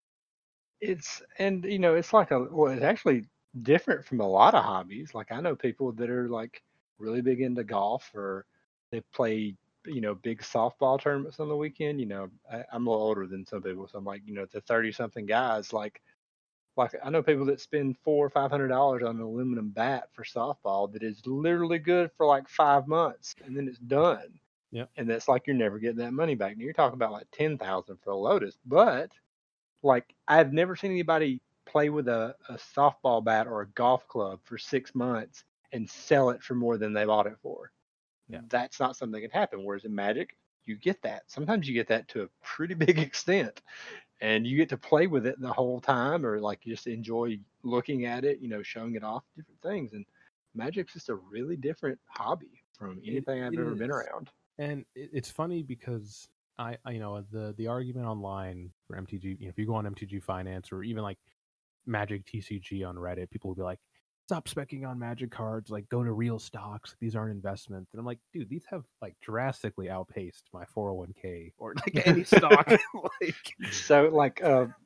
It's like it's actually different from a lot of hobbies. Like I know people that are like really big into golf, or they play big softball tournaments on the weekend. I'm a little older than some people, so I'm like the 30-something guys. Like I know people that spend $400 or $500 on an aluminum bat for softball that is literally good for like 5 months and then it's done. Yep. And that's like you're never getting that money back. Now you're talking about like 10,000 for a Lotus, but like I've never seen anybody play with a softball bat or a golf club for 6 months and sell it for more than they bought it for. Yeah. That's not something that can happen. Whereas in Magic, you get that. Sometimes you get that to a pretty big extent, and you get to play with it the whole time, or like just enjoy looking at it, showing it off, different things. And Magic's just a really different hobby from anything I've It ever been is. around. And it's funny because the argument online for MTG, if you go on MTG Finance or even like Magic TCG on Reddit, people will be like, "Stop specking on Magic cards. Like, go to real stocks. These aren't investments." And I'm like, "Dude, these have like drastically outpaced my 401k or like any stock." Like, So like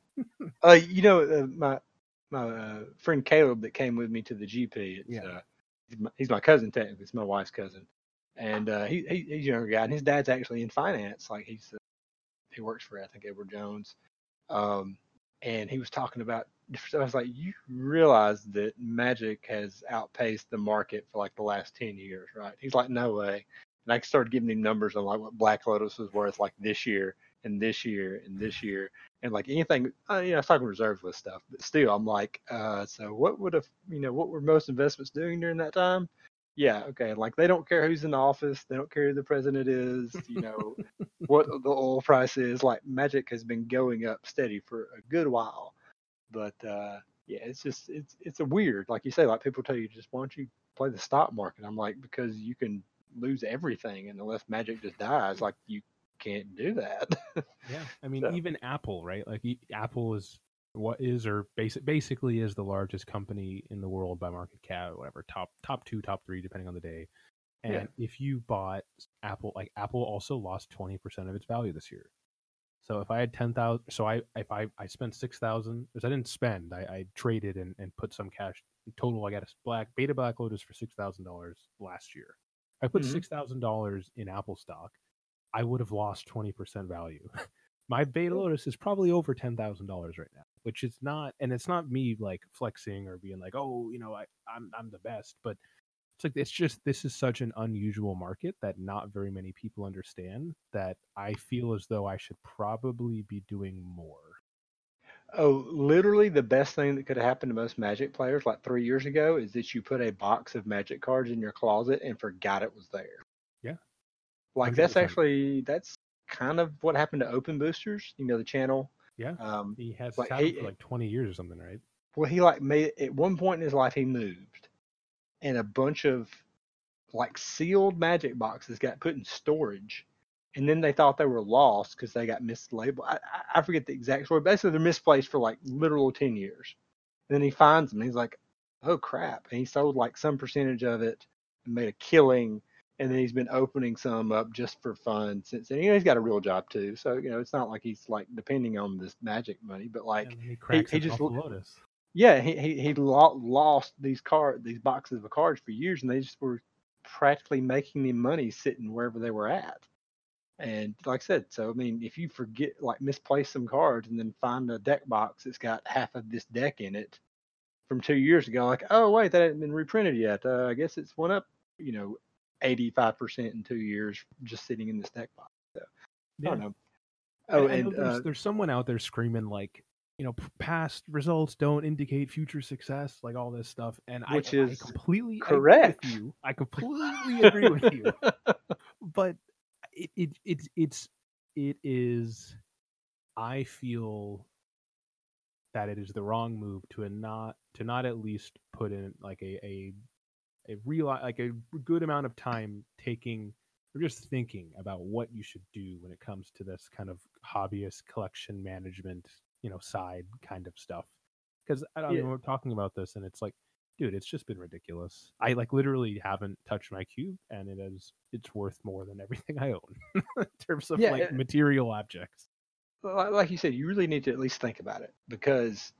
my friend Caleb that came with me to the GP. It's yeah, he's my cousin technically. It's my wife's cousin, and he's a younger guy, and his dad's actually in finance. Like he works for I think Edward Jones, um, and he was talking about. So I was like, you realize that Magic has outpaced the market for like the last 10 years, right? He's like, no way. And I started giving him numbers on like what Black Lotus was worth like this year and this year and this year and like anything. I was talking reserves with stuff, but still, I'm like, so what would have what were most investments doing during that time? Yeah, okay. Like they don't care who's in the office, they don't care who the president is, what the oil price is. Like Magic has been going up steady for a good while, but yeah, it's a weird, like you say, like people tell you just why don't you play the stock market? I'm like because you can lose everything, and unless Magic just dies, like you can't do that. yeah. I mean, So even Apple, right? Like, Apple is what is or basically is the largest company in the world by market cap, whatever, top two, top three, depending on the day. yeah. And if you bought Apple, like Apple also lost 20% of its value this year. So if I had 10,000, so I spent 6,000, because I didn't spend, I traded and put some cash. In total, I got a Beta Black Lotus for $6,000 last year. If I put Hmm. $6,000 in Apple stock, I would have lost 20% value. My Beta Yeah. Lotus is probably over $10,000 right now, which is not, and it's not me like flexing or being like, oh, I'm the best, but it's just this is such an unusual market that not very many people understand, that I feel as though I should probably be doing more. Oh, literally the best thing that could have happened to most Magic players like 3 years ago is that you put a box of Magic cards in your closet and forgot it was there. Yeah, Like 100%. that's kind of what happened to Open Boosters, the channel. Yeah, Um, he has like had them for like 20 years or something, right? he like made at one point in his life he moved, and a bunch of like sealed Magic boxes got put in storage, and then they thought they were lost because they got mislabeled. I forget the exact story. Basically, they're misplaced for like literal 10 years. And then he finds them. And he's like, "Oh crap!" And he sold like some percentage of it and made a killing. And then he's been opening some up just for fun since then. He's got a real job too, so it's not like he's like depending on this Magic money. But like And then he he cracks he an just Alpha Lotus. yeah, he lost these boxes of cards for years, and they just were practically making him money sitting wherever they were at. And like I said, so I mean, if you forget, like misplace some cards and then find a deck box that's got half of this deck in it from 2 years ago, like, oh wait, that hasn't been reprinted yet. I guess it's went up, 85% in 2 years just sitting in this deck box. So I Yeah. don't know. Oh, I know and there's someone out there screaming like, past results don't indicate future success, like all this stuff, and which I is completely I agree with correct. you. I completely agree with you. But it is. I feel that it is the wrong move to not at least put in like a real like a good amount of time taking or just thinking about what you should do when it comes to this kind of hobbyist collection management, side kind of stuff. Because I Yeah, mean, we're talking about this, and it's like, dude, it's just been ridiculous. I like literally haven't touched my cube, and it's worth more than everything I own in terms of yeah. like material objects. Like you said, you really need to at least think about it because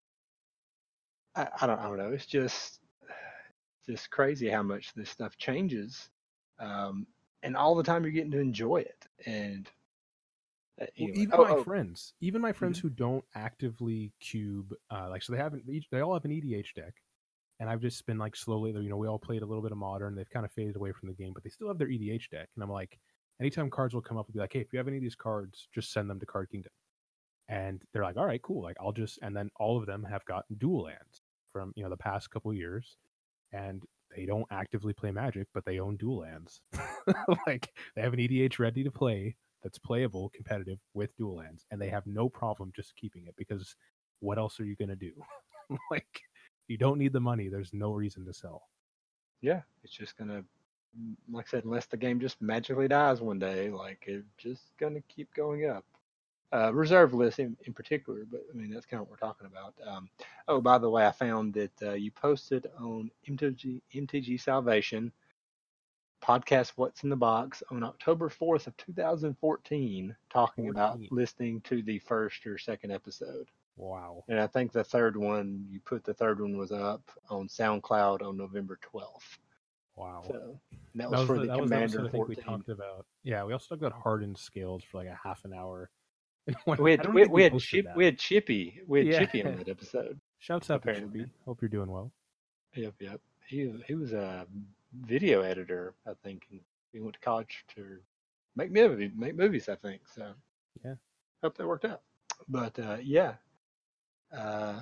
I don't know. It's just crazy how much this stuff changes, and all the time you're getting to enjoy it. And Well, anyway, oh, even my friends mhm. who don't actively cube, so they all have an EDH deck, and I've just been like slowly, we all played a little bit of Modern. They've kind of faded away from the game, but they still have their EDH deck, and I'm like, anytime cards will come up, I'll be like, hey, if you have any of these cards, just send them to Card Kingdom, and they're like, all right, cool, like and then all of them have gotten dual lands from the past couple years, and they don't actively play Magic, but they own dual lands. Like they have an EDH ready to play that's playable, competitive with dual lands, and they have no problem just keeping it because what else are you gonna do? Like you don't need the money. There's no reason to sell. Yeah, it's just gonna, like I said, unless the game just magically dies one day, like it's just gonna keep going up. Reserve list in particular, but I mean that's kind of what we're talking about. Oh, by the way, I found that you posted on MTG Salvation podcast "What's in the Box" on October 4th of 2014, talking about 14. listening to the first or second episode. Wow. And I think the third one was up on SoundCloud on November 12th. Wow. So and that was for the That was the Commander episode I think we 14. talked about. Yeah, we also talked about hardened scales for like a half an hour. We I had don't think we posted Chip that. we had Chippy Yeah. on that episode. Shouts out to Apparently, Chippy. Hope you're doing well. yep. He was a video editor, I think, and he went to college to make movies, I think. So Yeah. hope that worked out. But yeah, uh,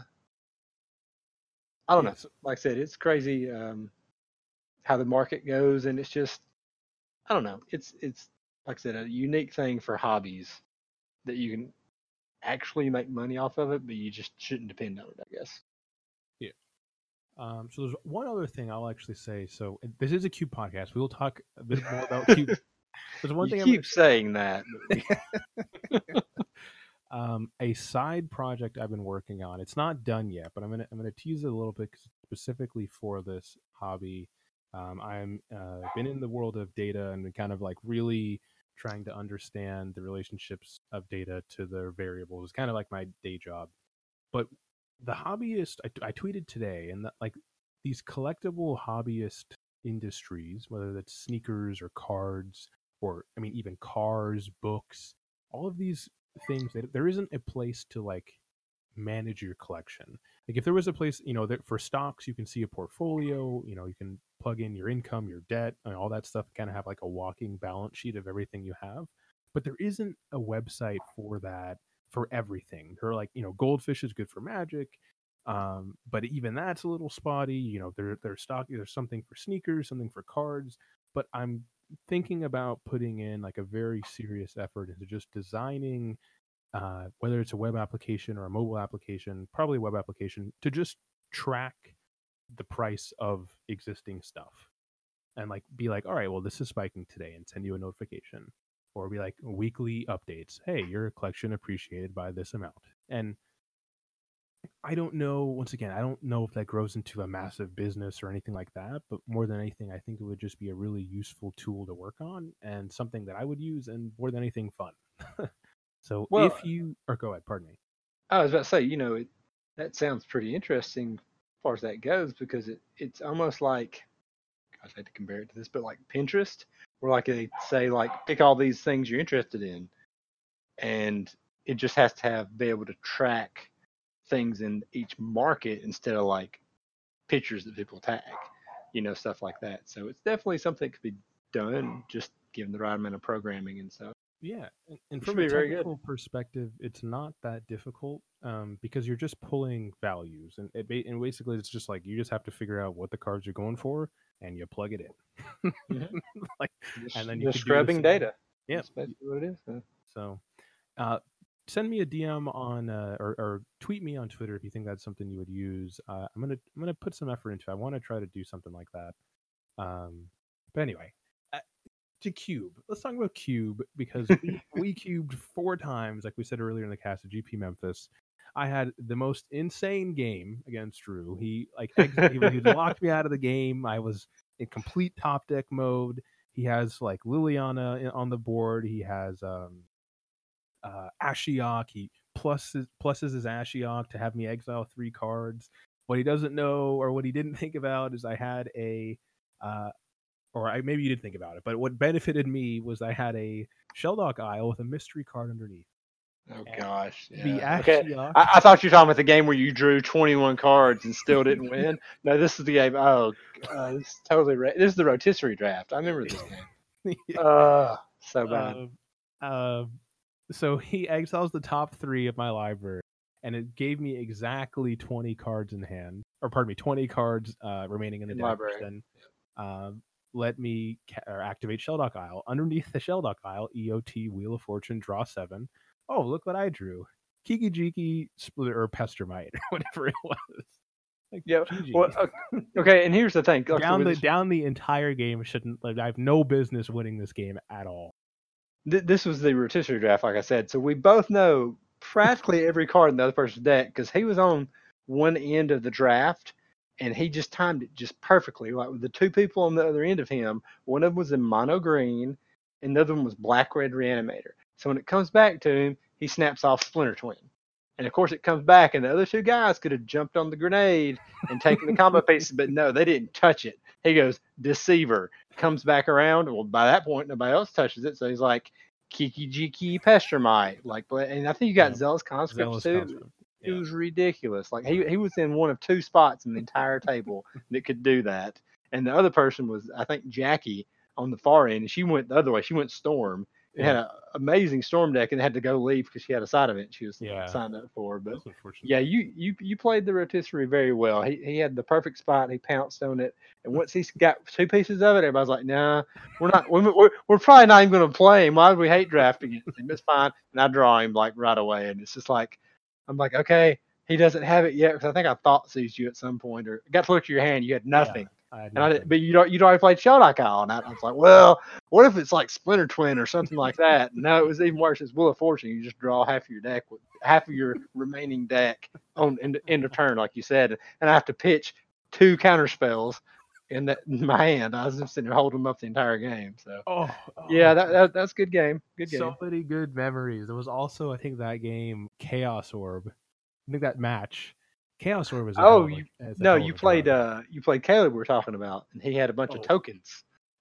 I don't know. Yes. Like I said, it's crazy how the market goes, and it's just I don't know. It's like I said, a unique thing for hobbies that you can actually make money off of it, but you just shouldn't depend on it, I guess. Yeah. So there's one other thing I'll actually say. So this is a Cube podcast. We will talk a bit more about Cube. There's one You thing I'm going keep saying that, but a side project I've been working on. It's not done yet, but I'm gonna tease it a little bit specifically for this hobby. I'm been in the world of data and been kind of like really trying to understand the relationships of data to their variables. It's kind of like my day job. But the hobbyist, I tweeted today, and like these collectible hobbyist industries, whether that's sneakers or cards, or I mean even cars, books, all of these things, there isn't a place to like manage your collection. Like if there was a place, that for stocks you can see a portfolio, you can plug in your income, your debt, and all that stuff, kind of have like a walking balance sheet of everything you have. But there isn't a website for that for everything. They're like, Goldfish is good for Magic, but even that's a little spotty. There's stock. There's something for sneakers, something for cards. But I'm thinking about putting in like a very serious effort into just designing, whether it's a web application or a mobile application, probably a web application, to just track the price of existing stuff and like be like, all right, well, this is spiking today, and send you a notification, or be like weekly updates. Hey, your collection appreciated by this amount. And I don't know, once again, I don't know if that grows into a massive business or anything like that, but more than anything, I think it would just be a really useful tool to work on and something that I would use, and more than anything, fun. So well, if you, or go ahead, pardon me. I was about to say, that sounds pretty interesting as far as that goes because it's almost like, gosh, I hate to compare it to this, but like Pinterest, where like they say like pick all these things you're interested in, and it just has to be able to track things in each market instead of like pictures that people tag, stuff like that. So it's definitely something that could be done, just given the right amount of programming and stuff. Yeah, and It from should a be very good. technical perspective, it's not that difficult because you're just pulling values, and and basically it's just like you just have to figure out what the cards you're going for, and you plug it in, Mm-hmm. like, Just, and then you just could do the scrubbing same. data. Yeah. That's basically what it is. Huh? So, send me a DM on or tweet me on Twitter if you think that's something you would use. I'm gonna put some effort into it. I want to try to do something like that. But anyway, to Cube. Let's talk about Cube because we cubed 4 times, like we said earlier in the cast of GP Memphis. I had the most insane game against Drew. He locked me out of the game. I was in complete top deck mode. He has like Liliana on the board. He has Ashiok. He pluses his Ashiok to have me exile 3 cards. What he doesn't know or what he didn't think about is I had a maybe you did think about it, but what benefited me was I had a Sheldock Isle with a mystery card underneath. Oh gosh, The yeah. Okay, Ashiok. I thought you were talking about the game where you drew 21 cards and still didn't win. No, this is the game. Oh, this is totally this is the rotisserie draft. I remember this game. So bad. So he exiles the top 3 of my library, and it gave me exactly 20 cards in hand, or pardon me, 20 cards remaining in the deck. Library. Which then let me activate Sheldock Isle. Underneath the Sheldock Isle, EOT, Wheel of Fortune, draw 7. Oh, look what I drew. Kiki Jiki Splitter or Pestermite, or whatever it was. Like, yeah. Well, okay, and here's the thing. Down the entire game shouldn't. Like, I have no business winning this game at all. This was the rotisserie draft, like I said. So we both know practically every card in the other person's deck because he was on one end of the draft. And he just timed it just perfectly. Like with the 2 people on the other end of him, one of them was in mono green, and the other one was black red reanimator. So when it comes back to him, he snaps off Splinter Twin. And of course it comes back, and the other 2 guys could have jumped on the grenade and taken the combo pieces, but no, they didn't touch it. He goes, Deceiver. Comes back around. Well, by that point, nobody else touches it. So he's like, Kiki Jiki Pestermite. Like, and I think you got Zealous Conscript too. It was ridiculous. Like he was in one of 2 spots in the entire table that could do that. And the other person was, I think, Jackie on the far end. And she went the other way. She went Storm. It had an amazing Storm deck and had to go leave because she had a side event she was signed up for. But yeah, you played the rotisserie very well. He had the perfect spot. He pounced on it. And once he got 2 pieces of it, everybody's like, nah, we're not. We're probably not even going to play him. Why would we hate drafting against him? It's fine. And I draw him like right away. And it's just like, I'm like, okay, he doesn't have it yet because I think I thought seized you at some point or got to look at your hand. You had nothing. I had nothing. But you'd already played Sheldock Isle. And I was like, well, what if it's like Splinter Twin or something like that? No, it was even worse. It's Wheel of Fortune. You just draw half of your deck with half of your remaining deck on end of turn, like you said. And I have to pitch 2 counter spells in my hand. I was just sitting there holding them up the entire game. So yeah, that's a good game. Good game. So many good memories. There was also, I think, that game Chaos Orb. I think that match Chaos Orb was. You played Caleb. We were talking about, and he had a bunch of tokens.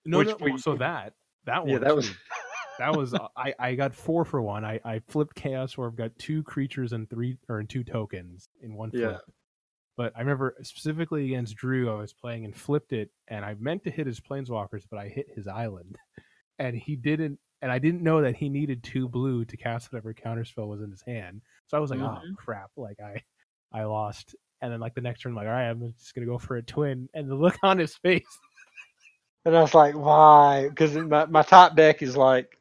So that one. Yeah, that was. That was I got 4 for 1. I flipped Chaos Orb, got 2 creatures and 2 tokens in one flip. Yeah. But I remember specifically against Drew, I was playing and flipped it, and I meant to hit his Planeswalkers, but I hit his island, and he didn't. And I didn't know that he needed 2 blue to cast whatever counterspell was in his hand. So I was like, oh crap! Like I lost. And then like the next turn, I'm like, all right, I'm just gonna go for a twin. And the look on his face. And I was like, why? Because my top deck is like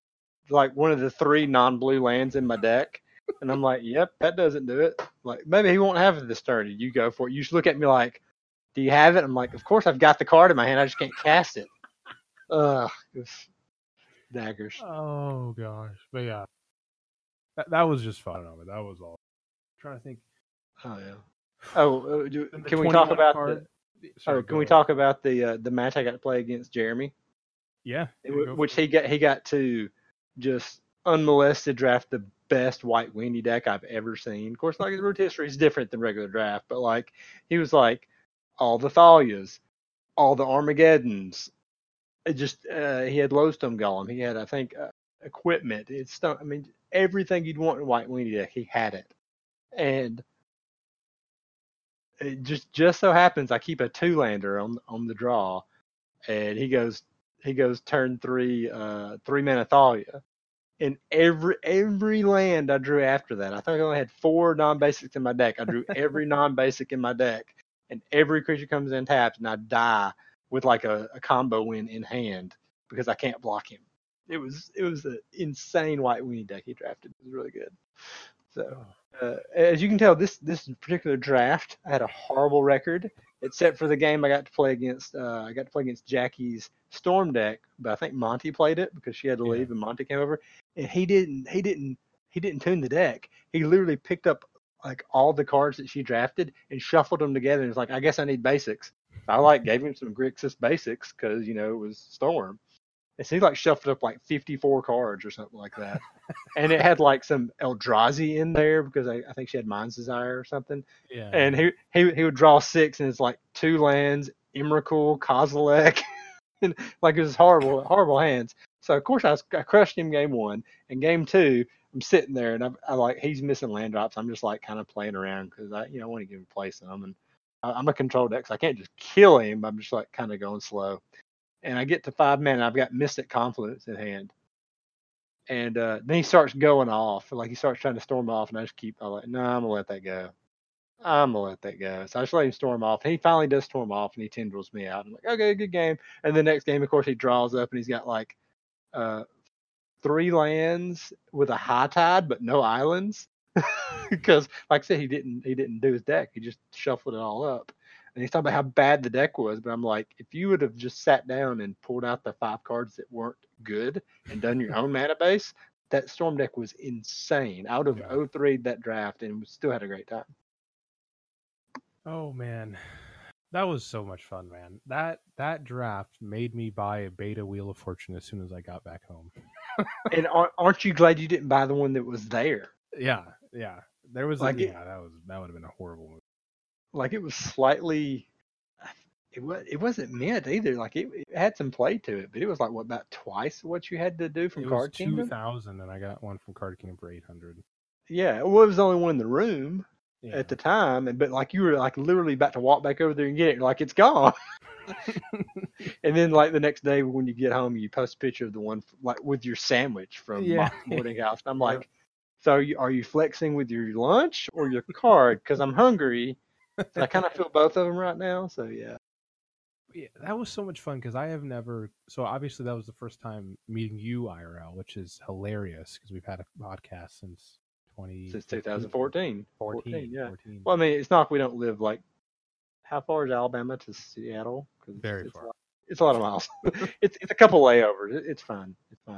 one of the 3 non-blue lands in my deck. And I'm like, yep, that doesn't do it. Like, maybe he won't have it this turn. You go for it. You just look at me like, do you have it? I'm like, of course I've got the card in my hand. I just can't cast it. Daggers. Oh, gosh. But yeah, that was just fun. That was all. I'm trying to think. Oh, yeah. Can we talk about the match I got to play against Jeremy? Yeah. Which he got to just unmolested draft the best white weenie deck I've ever seen. Of course, like the rotisserie is different than regular draft, but like he was like all the Thalias, all the Armageddons, it just he had Lowstone Golem. He had, I think, equipment. I mean, everything you'd want in White Weenie deck, he had it. And it just so happens I keep a 2-lander on the draw, and he goes turn 3, 3-mana Thalia. And every land I drew after that, I think I only had 4 non-basics in my deck. I drew every non-basic in my deck, and every creature comes in tapped, and I die with like a combo win in hand because I can't block him. It was an insane White Weenie deck he drafted. It was really good. So as you can tell, this particular draft, I had a horrible record, except for the game I got to play against. I got to play against Jackie's Storm deck, but I think Monty played it because she had to leave, and Monty came over, and he didn't tune the deck. He literally picked up like all the cards that she drafted and shuffled them together, and was like, I guess I need basics. I gave him some Grixis basics because it was Storm. And so he shuffled up 54 cards or something like that. And it had some Eldrazi in there because I think she had Mind's Desire or something. Yeah. And he would draw 6, and it's 2 lands, Emrakul, Kozilek. And it was horrible hands. So of course I crushed him game 1, and game 2 I'm sitting there, and he's missing land drops. I'm just kind of playing around because I want to give him play some, and I'm a control deck, so I can't just kill him. I'm just kind of going slow. And I get to 5 mana, I've got Mystic Confluence in hand. And then he starts going off. He starts trying to storm off, and I just keep, no, I'm going to let that go. So I just let him storm off. And he finally does storm off, and he tendrils me out. I'm like, okay, good game. And the next game, of course, he draws up, and he's got 3 lands with a high tide, but no islands. Because, like I said, he didn't do his deck. He just shuffled it all up. And he's talking about how bad the deck was, but I'm like, if you would have just sat down and pulled out the 5 cards that weren't good and done your own mana base, that Storm deck was insane. I would have 0-3'd that draft and still had a great time. Oh man, that was so much fun, man. That draft made me buy a beta Wheel of Fortune as soon as I got back home. And aren't you glad you didn't buy the one that was there? Yeah. There was that would have been a horrible movie. It was slightly, it wasn't mint either. It had some play to it, but it was about twice what you had to do from Card Kingdom? It was 2,000, and I got one from Card Kingdom for 800. Yeah, well, it was the only one in the room at the time, but you were literally about to walk back over there and get it, and it's gone. And then the next day when you get home, you post a picture of the one with your sandwich from Boarding House. And I'm like, so are you flexing with your lunch or your card? Because I'm hungry. I kind of feel both of them right now. So yeah, that was so much fun because I have never. So obviously that was the first time meeting you IRL, which is hilarious because we've had a podcast since 2014. 14, yeah. 14. Well, I mean, it's not we don't live how far is Alabama to Seattle? Very far. It's a lot of miles. it's a couple layovers. It's fine. It's fine.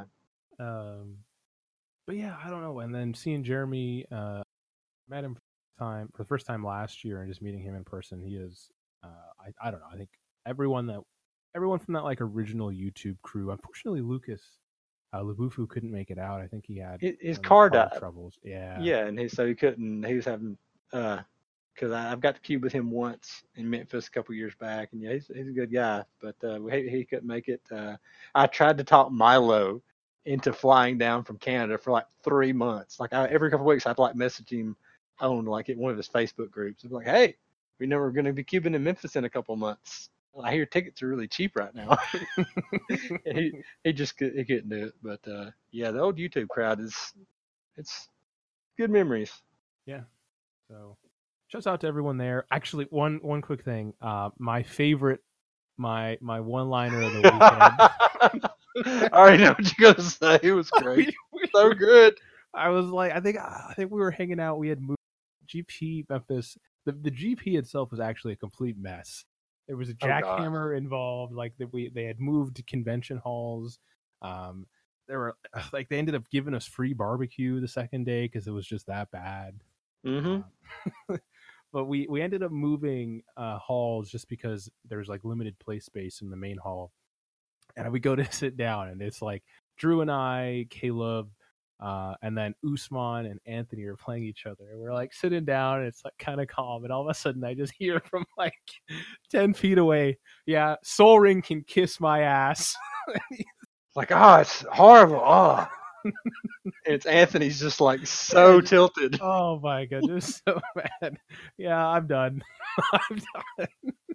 But yeah, I don't know. And then seeing Jeremy, met him for the first time last year, and just meeting him in person, he is. I don't know. I think everyone from that original YouTube crew. Unfortunately, Lucas Labufu couldn't make it out. I think he had his car died. Troubles. Yeah. Yeah, and so he couldn't. He was having because I've got to cube with him once in Memphis a couple years back, and he's a good guy, but he couldn't make it. I tried to talk Milo into flying down from Canada for 3 months. Every couple of weeks, I'd message him on at one of his Facebook groups. I'd be like, hey, we know we're going to be cubing in Memphis in a couple of months. I hear tickets are really cheap right now. And he couldn't do it, but yeah, the old YouTube crowd it's good memories. Yeah, so. Shouts out to everyone there. Actually, one quick thing. My favorite, my one-liner of the weekend. I already know what you're gonna say. It was great. So good. I was I think we were hanging out. We had moved GP Memphis. The GP itself was actually a complete mess. There was a jackhammer involved. They had moved to convention halls. There were they ended up giving us free barbecue the second day because it was just that bad. Mm-hmm. But we ended up moving halls just because there's limited play space in the main hall, and we go to sit down, and it's Drew and I, Caleb, and then Usman and Anthony are playing each other. And we're sitting down, and it's kind of calm, and all of a sudden I just hear from 10 feet away, yeah, Sol Ring can kiss my ass. Like, oh, it's horrible. Oh. It's Anthony's just like so tilted. Oh my goodness, so bad. Yeah, I'm done. I'm done.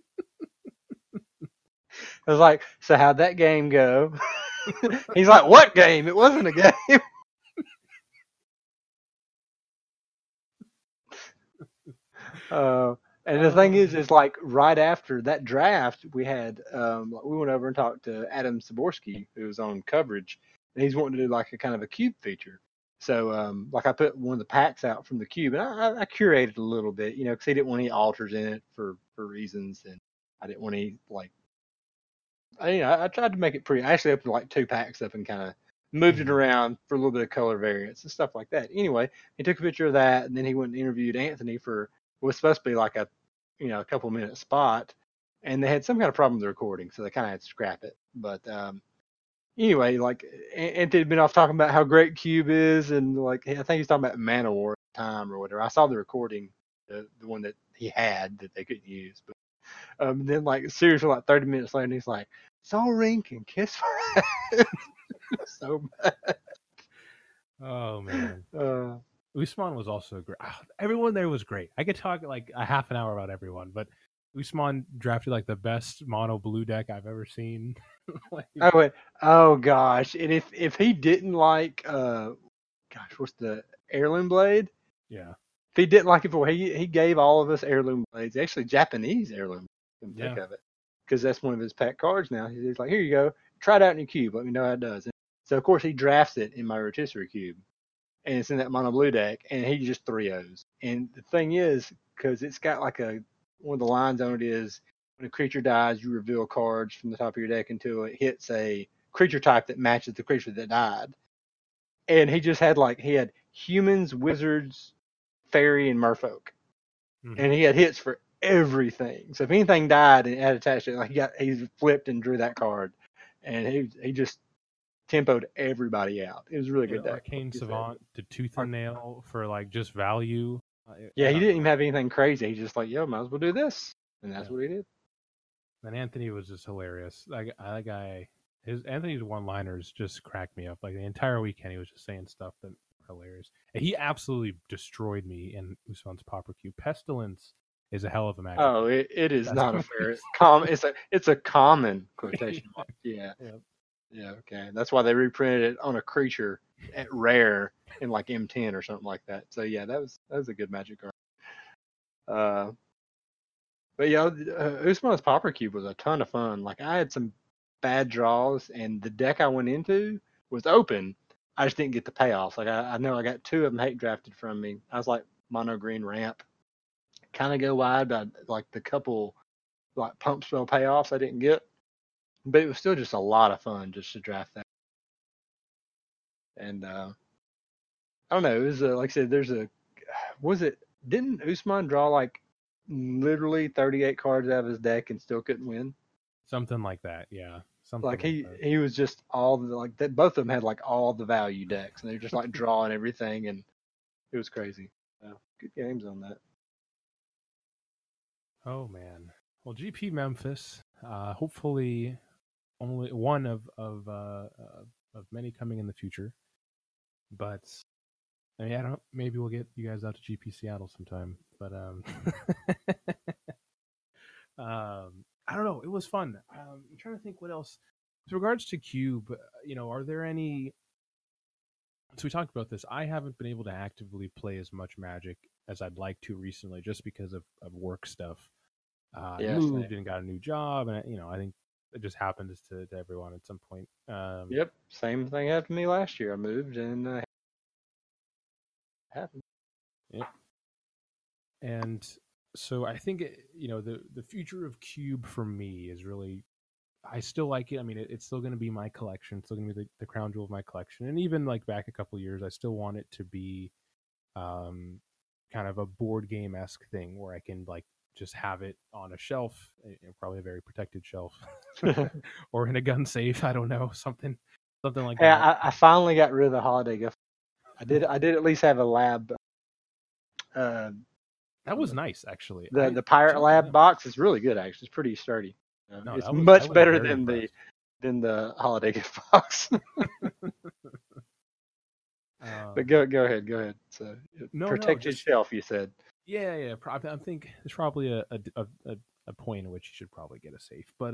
I was like, so how'd that game go? He's like, what game? It wasn't a game. And the thing is like right after that draft, we had we went over and talked to Adam Saborski, who was on coverage, and he's wanting to do like a kind of a cube feature. So like I put one of the packs out from the cube, and I curated a little bit, you know, because he didn't want any alters in it for reasons, and I didn't want any like. I tried to make it pretty. I actually opened like 2 packs up and kind of moved it around for a little bit of color variance and stuff like that. Anyway, he took a picture of that, and then he went and interviewed Anthony for what was supposed to be like a couple minute spot, and they had some kind of problem with the recording, so they kind of had to scrap it. But anyway, like Anthony had been off talking about how great Cube is, and like I think he's talking about Man War at the time or whatever. I saw the recording, the one that he had that they couldn't use, but then like seriously, like 30 minutes later, he's like, "Sol Ring and Kiss for so bad." Oh man. Usman was also great. Everyone there was great. I could talk like a half an hour about everyone, but Usman drafted like the best mono blue deck I've ever seen. Like, oh gosh! And if he didn't like, what's the Heirloom Blade? Yeah. If he didn't like it before, he gave all of us Heirloom Blades, actually Japanese Heirloom. Think of it, because that's one of his pack cards now. He's like, here you go, try it out in your cube. Let me know how it does. And so of course he drafts it in my rotisserie cube, and it's in that mono blue deck, and he just 3-0s. And the thing is, because it's got like one of the lines on it is, when a creature dies, you reveal cards from the top of your deck until it hits a creature type that matches the creature that died. And he just had he had humans, wizards, fairy, and merfolk. Mm-hmm. And he had hits for everything. So if anything died and it had attached to it, he flipped and drew that card. And he just tempoed everybody out. It was a really good deck. Arcane Savant to Tooth and Nail for like just value. He didn't even have anything crazy. He's just like, yo, might as well do this. And that's what he did. And Anthony was just hilarious. Like that guy, Anthony's one-liners just cracked me up. Like the entire weekend, he was just saying stuff that were hilarious. And he absolutely destroyed me in Usman's Pauper Cube. Pestilence is a hell of a magic. Oh, it is not a fair. It's a common quotation mark. Yeah. Yep. Yeah. Okay. That's why they reprinted it on a creature at rare in like M10 or something like that. So yeah, that was a good magic card. But yeah, Usman's Pauper Cube was a ton of fun. Like I had some bad draws, and the deck I went into was open. I just didn't get the payoffs. Like I know I got 2 of them hate drafted from me. I was like mono green ramp, kind of go wide, but like the couple like pump spell payoffs I didn't get. But it was still just a lot of fun just to draft that. And I don't know. It was like I said, didn't Usman draw like literally 38 cards out of his deck and still couldn't win? Something like that, yeah. Something like he was just all like that. Both of them had like all the value decks, and they're just like drawing everything, and it was crazy. Good games on that. Oh man. Well, GP Memphis. Hopefully, only one of many coming in the future. But I mean, I don't know. Maybe we'll get you guys out to GP Seattle sometime. But I don't know. It was fun. I'm trying to think what else. With regards to Cube, are there any? So we talked about this. I haven't been able to actively play as much Magic as I'd like to recently, just because of work stuff. I moved and got a new job, and I think it just happens to everyone at some point. Yep, same thing happened to me last year. I moved and happened. Yep. And so I think the future of Cube for me is really, I still like it. I mean, it's still going to be my collection. It's still going to be the crown jewel of my collection. And even like back a couple of years, I still want it to be kind of a board game-esque thing where I can like just have it on a shelf, probably a very protected shelf, or in a gun safe. I don't know, something like that. Yeah, I finally got rid of the holiday gift. I did at least have a lab. That was nice, actually. The Pirate Lab box is really good, actually. It's pretty sturdy. It's much better than than the holiday gift box. But Um, go ahead. So no, protect just yourself, you said. yeah. I think there's probably a point in which you should probably get a safe, but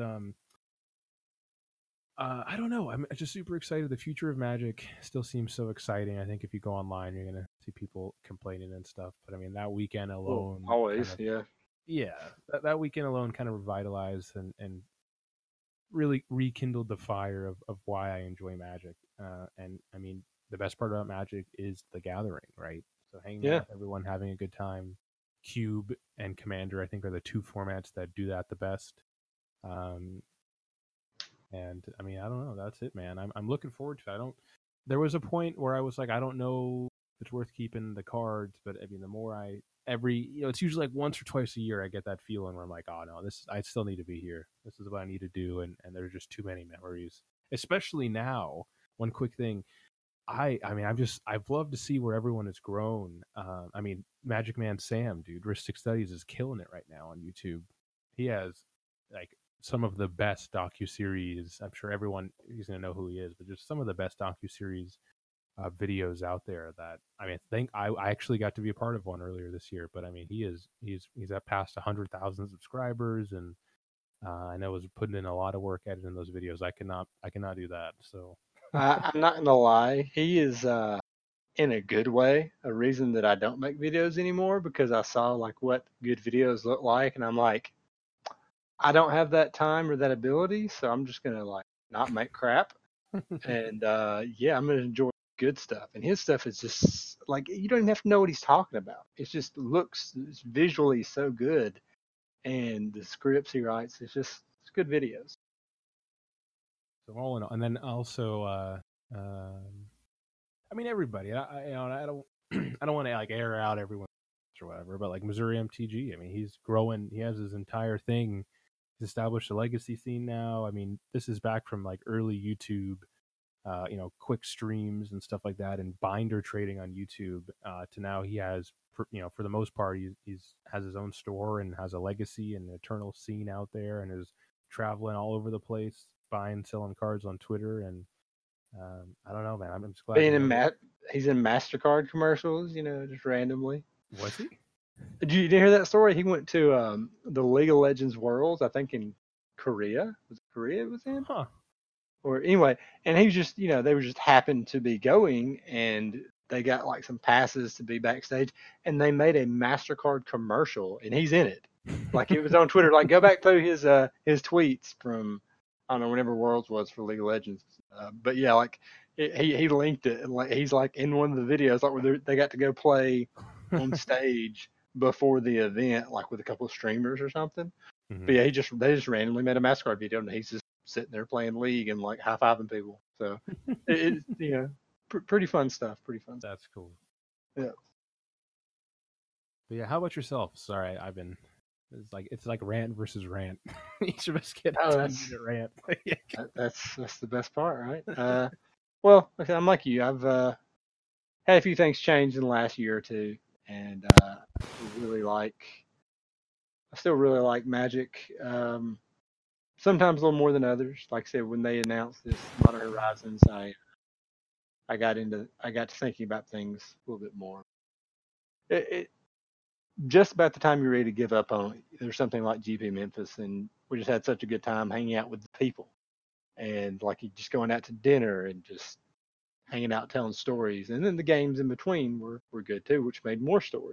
I don't know. I'm just super excited. The future of Magic still seems so exciting. I think if you go online, you're gonna see people complaining and stuff. But I mean, that weekend Well, alone, kind always, of yeah. yeah, that weekend alone kind of revitalized and really rekindled the fire of why I enjoy Magic. And I mean, the best part about Magic is the gathering, right? So hanging out Yeah. with everyone, having a good time. Cube and Commander, I think, are the two formats that do that the best. Um, and I mean, I don't know. That's it, man. I'm looking forward to it. I don't. There was a point where I was like, I don't know if it's worth keeping the cards, but I mean, the more I it's usually like once or twice a year I get that feeling where I'm like, oh no, this I still need to be here. This is what I need to do, and there's just too many memories, especially now. One quick thing, I mean, I've loved to see where everyone has grown. I mean, Magic Man Sam, dude, Ristic Studies is killing it right now on YouTube. He has like some of the best docu series. I'm sure everyone he's gonna know who he is, but just some of the best docu series videos out there. That I mean, I actually got to be a part of one earlier this year. But I mean, he's at past 100,000 subscribers, and I know was putting in a lot of work editing those videos. I cannot do that. So I'm not gonna lie. He is in a good way a reason that I don't make videos anymore because I saw like what good videos look like, and I'm like, I don't have that time or that ability, so I'm just gonna like not make crap. And yeah, I'm gonna enjoy good stuff. And his stuff is just like you don't even have to know what he's talking about. It just looks it's visually so good, and the scripts he writes, it's good videos. So all in all, and then also, um, I mean, everybody. I don't, I don't want to like air out everyone or whatever, but like Missouri MTG. I mean, he's growing. He has his entire thing. He's established a legacy scene now. I mean, this is back from like early YouTube, quick streams and stuff like that, and binder trading on YouTube. To now, he has, for the most part, he's has his own store and has a legacy and eternal scene out there, and is traveling all over the place, buying, selling cards on Twitter, and I don't know, man. I'm just glad to Being in know that. he's in Mastercard commercials, just randomly. Was he? Did you hear that story? He went to the League of Legends Worlds, I think in Korea. Was it Korea it was in? Huh. Or anyway, and he was just, they were just happened to be going, and they got like some passes to be backstage, and they made a Mastercard commercial, and he's in it. Like it was on Twitter. Like go back through his tweets from I don't know whenever Worlds was for League of Legends, but yeah, like he linked it, and like he's like in one of the videos, like where they got to go play on stage before the event, like with a couple of streamers or something. Mhm. But yeah, they just randomly made a Mastercard video, and he's just sitting there playing League and like high fiving people. So pretty fun stuff. Pretty fun. That's cool. Yeah. But yeah, how about yourself? Sorry, I've been. It's like rant versus rant. Each of us get a Oh, 10-minute rant. that's the best part, right? Well, okay, I'm like you. I've had a few things change in the last year or two, and really like. I still really like Magic. Sometimes a little more than others. Like I said, when they announced this Modern Horizons, I got to thinking about things a little bit more. It just about the time you're ready to give up on it, there's something like GP Memphis, and we just had such a good time hanging out with the people, and like just going out to dinner and just hanging out telling stories, and then the games in between were good too, which made more stories.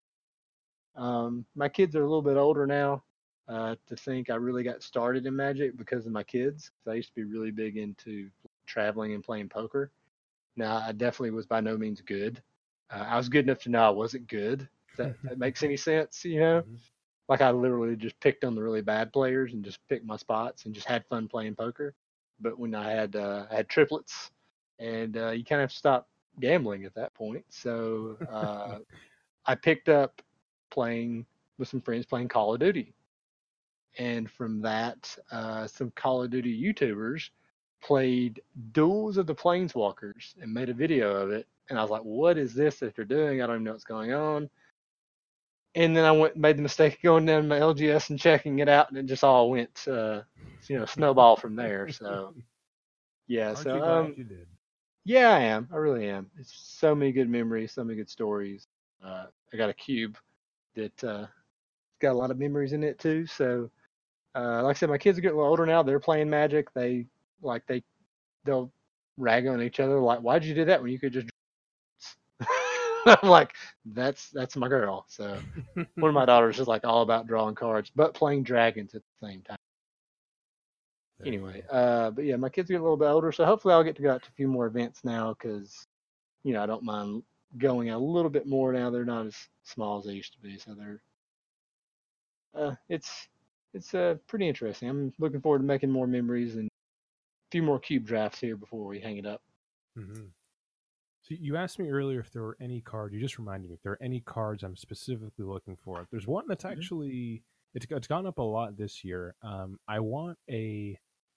My kids are a little bit older now. To think I really got started in Magic because of my kids. I used to be really big into traveling and playing poker. Now, I definitely was by no means good. I was good enough to know I wasn't good. If that makes any sense, Mhm. Like I literally just picked on the really bad players and just picked my spots and just had fun playing poker. But when I had triplets, and you kind of stop gambling at that point. So I picked up playing with some friends playing Call of Duty, and from that, some Call of Duty YouTubers played Duels of the Planeswalkers and made a video of it. And I was like, what is this that they're doing? I don't even know what's going on. And then I made the mistake of going down to my LGS and checking it out, and it just all went, snowball from there. So yeah, Aren't so you glad you did? yeah, I am. I really am. It's so many good memories, so many good stories. I got a cube that got a lot of memories in it too. So like I said, my kids are getting a little older now. They're playing Magic. They'll rag on each other like, "Why'd you do that when you could just?" I'm like, "That's my girl." So one of my daughters is like all about drawing cards, but playing dragons at the same time. There you Anyway, go. but yeah, my kids are getting a little bit older, so hopefully I'll get to go out to a few more events now because I don't mind going a little bit more now. They're not as small as they used to be, so it's pretty interesting. I'm looking forward to making more memories and a few more cube drafts here before we hang it up. Mm-hmm. So you asked me earlier if there were any cards. You just reminded me if there are any cards I'm specifically looking for. There's one that's Mm-hmm. actually it's gone up a lot this year. I want a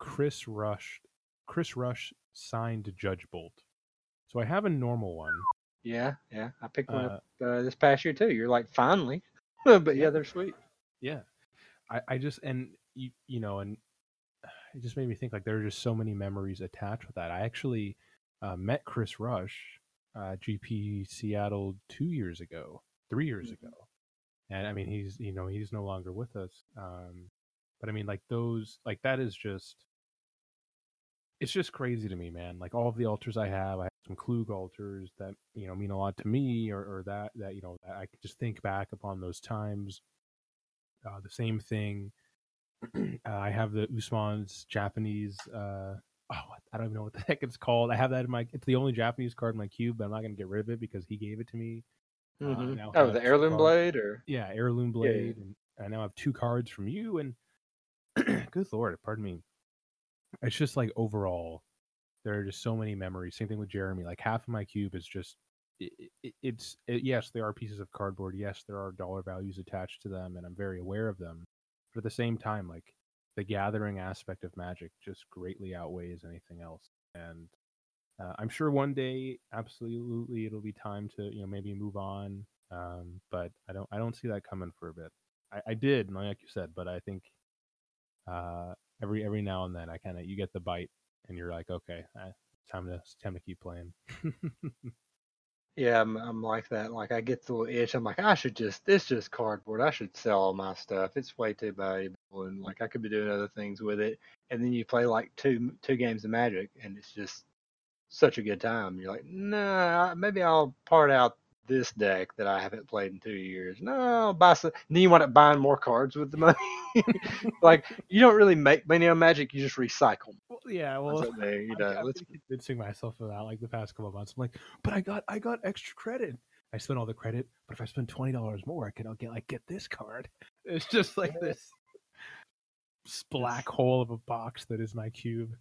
Chris Rush signed Judge Bolt. So I have a normal one. Yeah, I picked one up Uh, this past year too. You're like, finally, but yeah, yeah, they're sweet. yeah. I just and and it just made me think like there are just so many memories attached with that. I actually met Chris Rush, GP Seattle 2 years ago, 3 years ago, and I mean he's no longer with us. But I mean like those like that is just it's just crazy to me, man. Like all of the altars I have some Klug altars that mean a lot to me, or that that I can just think back upon those times. The same thing. I have the Usman's Japanese. I don't even know what the heck it's called. I have that in my. It's the only Japanese card in my cube, but I'm not going to get rid of it because he gave it to me. Mm-hmm. Now Oh, have the two heirloom cards. blade, or Yeah, heirloom yeah. blade, and I now have two cards from you. And good lord, pardon me. It's just like overall, there are just so many memories. Same thing with Jeremy. Like half of my cube is just. Yes, there are pieces of cardboard. Yes, there are dollar values attached to them, and I'm very aware of them. But at the same time, like the gathering aspect of Magic just greatly outweighs anything else. And I'm sure one day, absolutely, it'll be time to maybe move on. But I don't see that coming for a bit. I did, like you said, but I think uh, every now and then I kind of you get the bite, and you're like, okay, time to keep playing. Yeah, I'm like that. Like I get the little itch. I'm like, it's just cardboard. I should sell all my stuff. It's way too valuable, and like I could be doing other things with it. And then you play like two games of Magic, and it's just such a good time. You're like, nah, maybe I'll part out this deck that I haven't played in 2 years. No, I'll buy some. And then you wind up buying more cards with the money. Like you don't really make money on Magic. You just recycle. Well, yeah, What's well, up there? I've Let's. been convincing myself of that like the past couple of months. I'm like, but I got extra credit. I spent all the credit, but if I spend $20 more, I'll get this card. It's just like this black hole of a box that is my cube.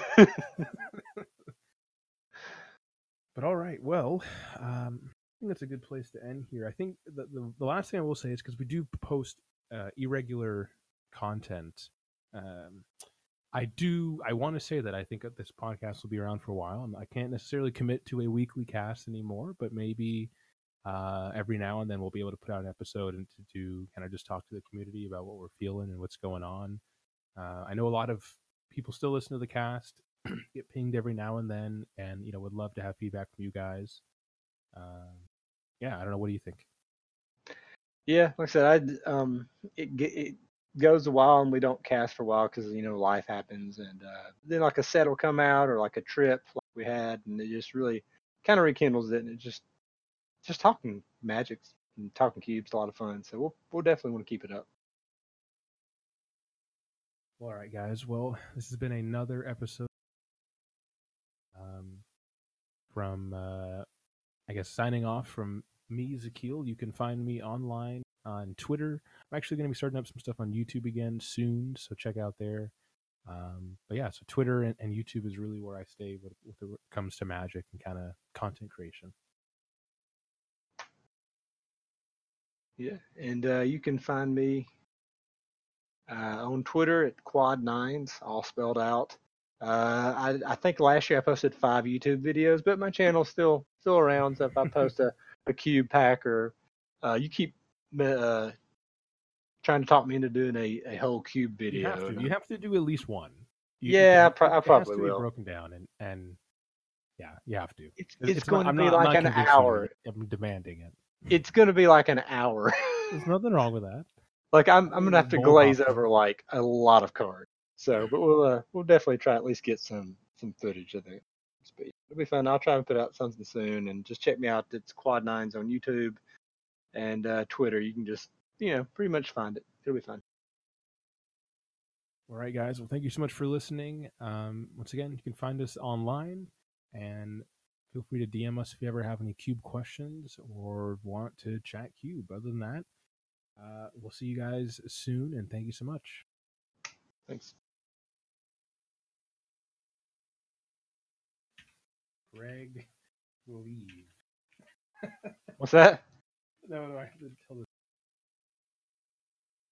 But all right, well, I think that's a good place to end here. I think the last thing I will say is because we do post irregular content. Um, I want to say that I think that this podcast will be around for a while. I can't necessarily commit to a weekly cast anymore, but maybe every now and then we'll be able to put out an episode and to do kind of just talk to the community about what we're feeling and what's going on. I know a lot of people still listen to the cast, get pinged every now and then, and would love to have feedback from you guys. Yeah, I don't know. What do you think? Yeah, like I said, it goes a while and we don't cast for a while because life happens, and then like a set will come out or like a trip like we had, and it just really kind of rekindles it, and it just talking Magic and talking cubes a lot of fun. So we'll definitely want to keep it up. Well, all right, guys. Well, this has been another episode um, from I guess signing off from me, Zakil. You can find me online on Twitter. I'm actually going to be starting up some stuff on YouTube again soon, so check out there. But yeah, so Twitter and YouTube is really where I stay when it comes to Magic and kind of content creation. Yeah, and you can find me on Twitter at Quad9s, all spelled out. I think last year I posted 5 YouTube videos, but my channel's still around. So if I post a cube pack or you keep trying to talk me into doing a whole cube video. You have to. You have to do at least one. Yeah, I it has probably to will. be broken down, and yeah, you have to. It's going to be I'm like not an convincing hour. you. I'm demanding it. It's going to be like an hour. There's nothing wrong with that. Like I'm gonna have to Bowl glaze popcorn. over like a lot of cards. So, but we'll definitely try at least get some footage of it. It'll be fun. I'll try and put out something soon, and just check me out. It's Quad Nines on YouTube and Twitter. You can just pretty much find it. It'll be fun. All right, guys. Well, thank you so much for listening. Once again, you can find us online, and feel free to DM us if you ever have any cube questions or want to chat cube. Other than that, we'll see you guys soon, and thank you so much. Thanks. Greg, leave. What's that? No, I have to tell the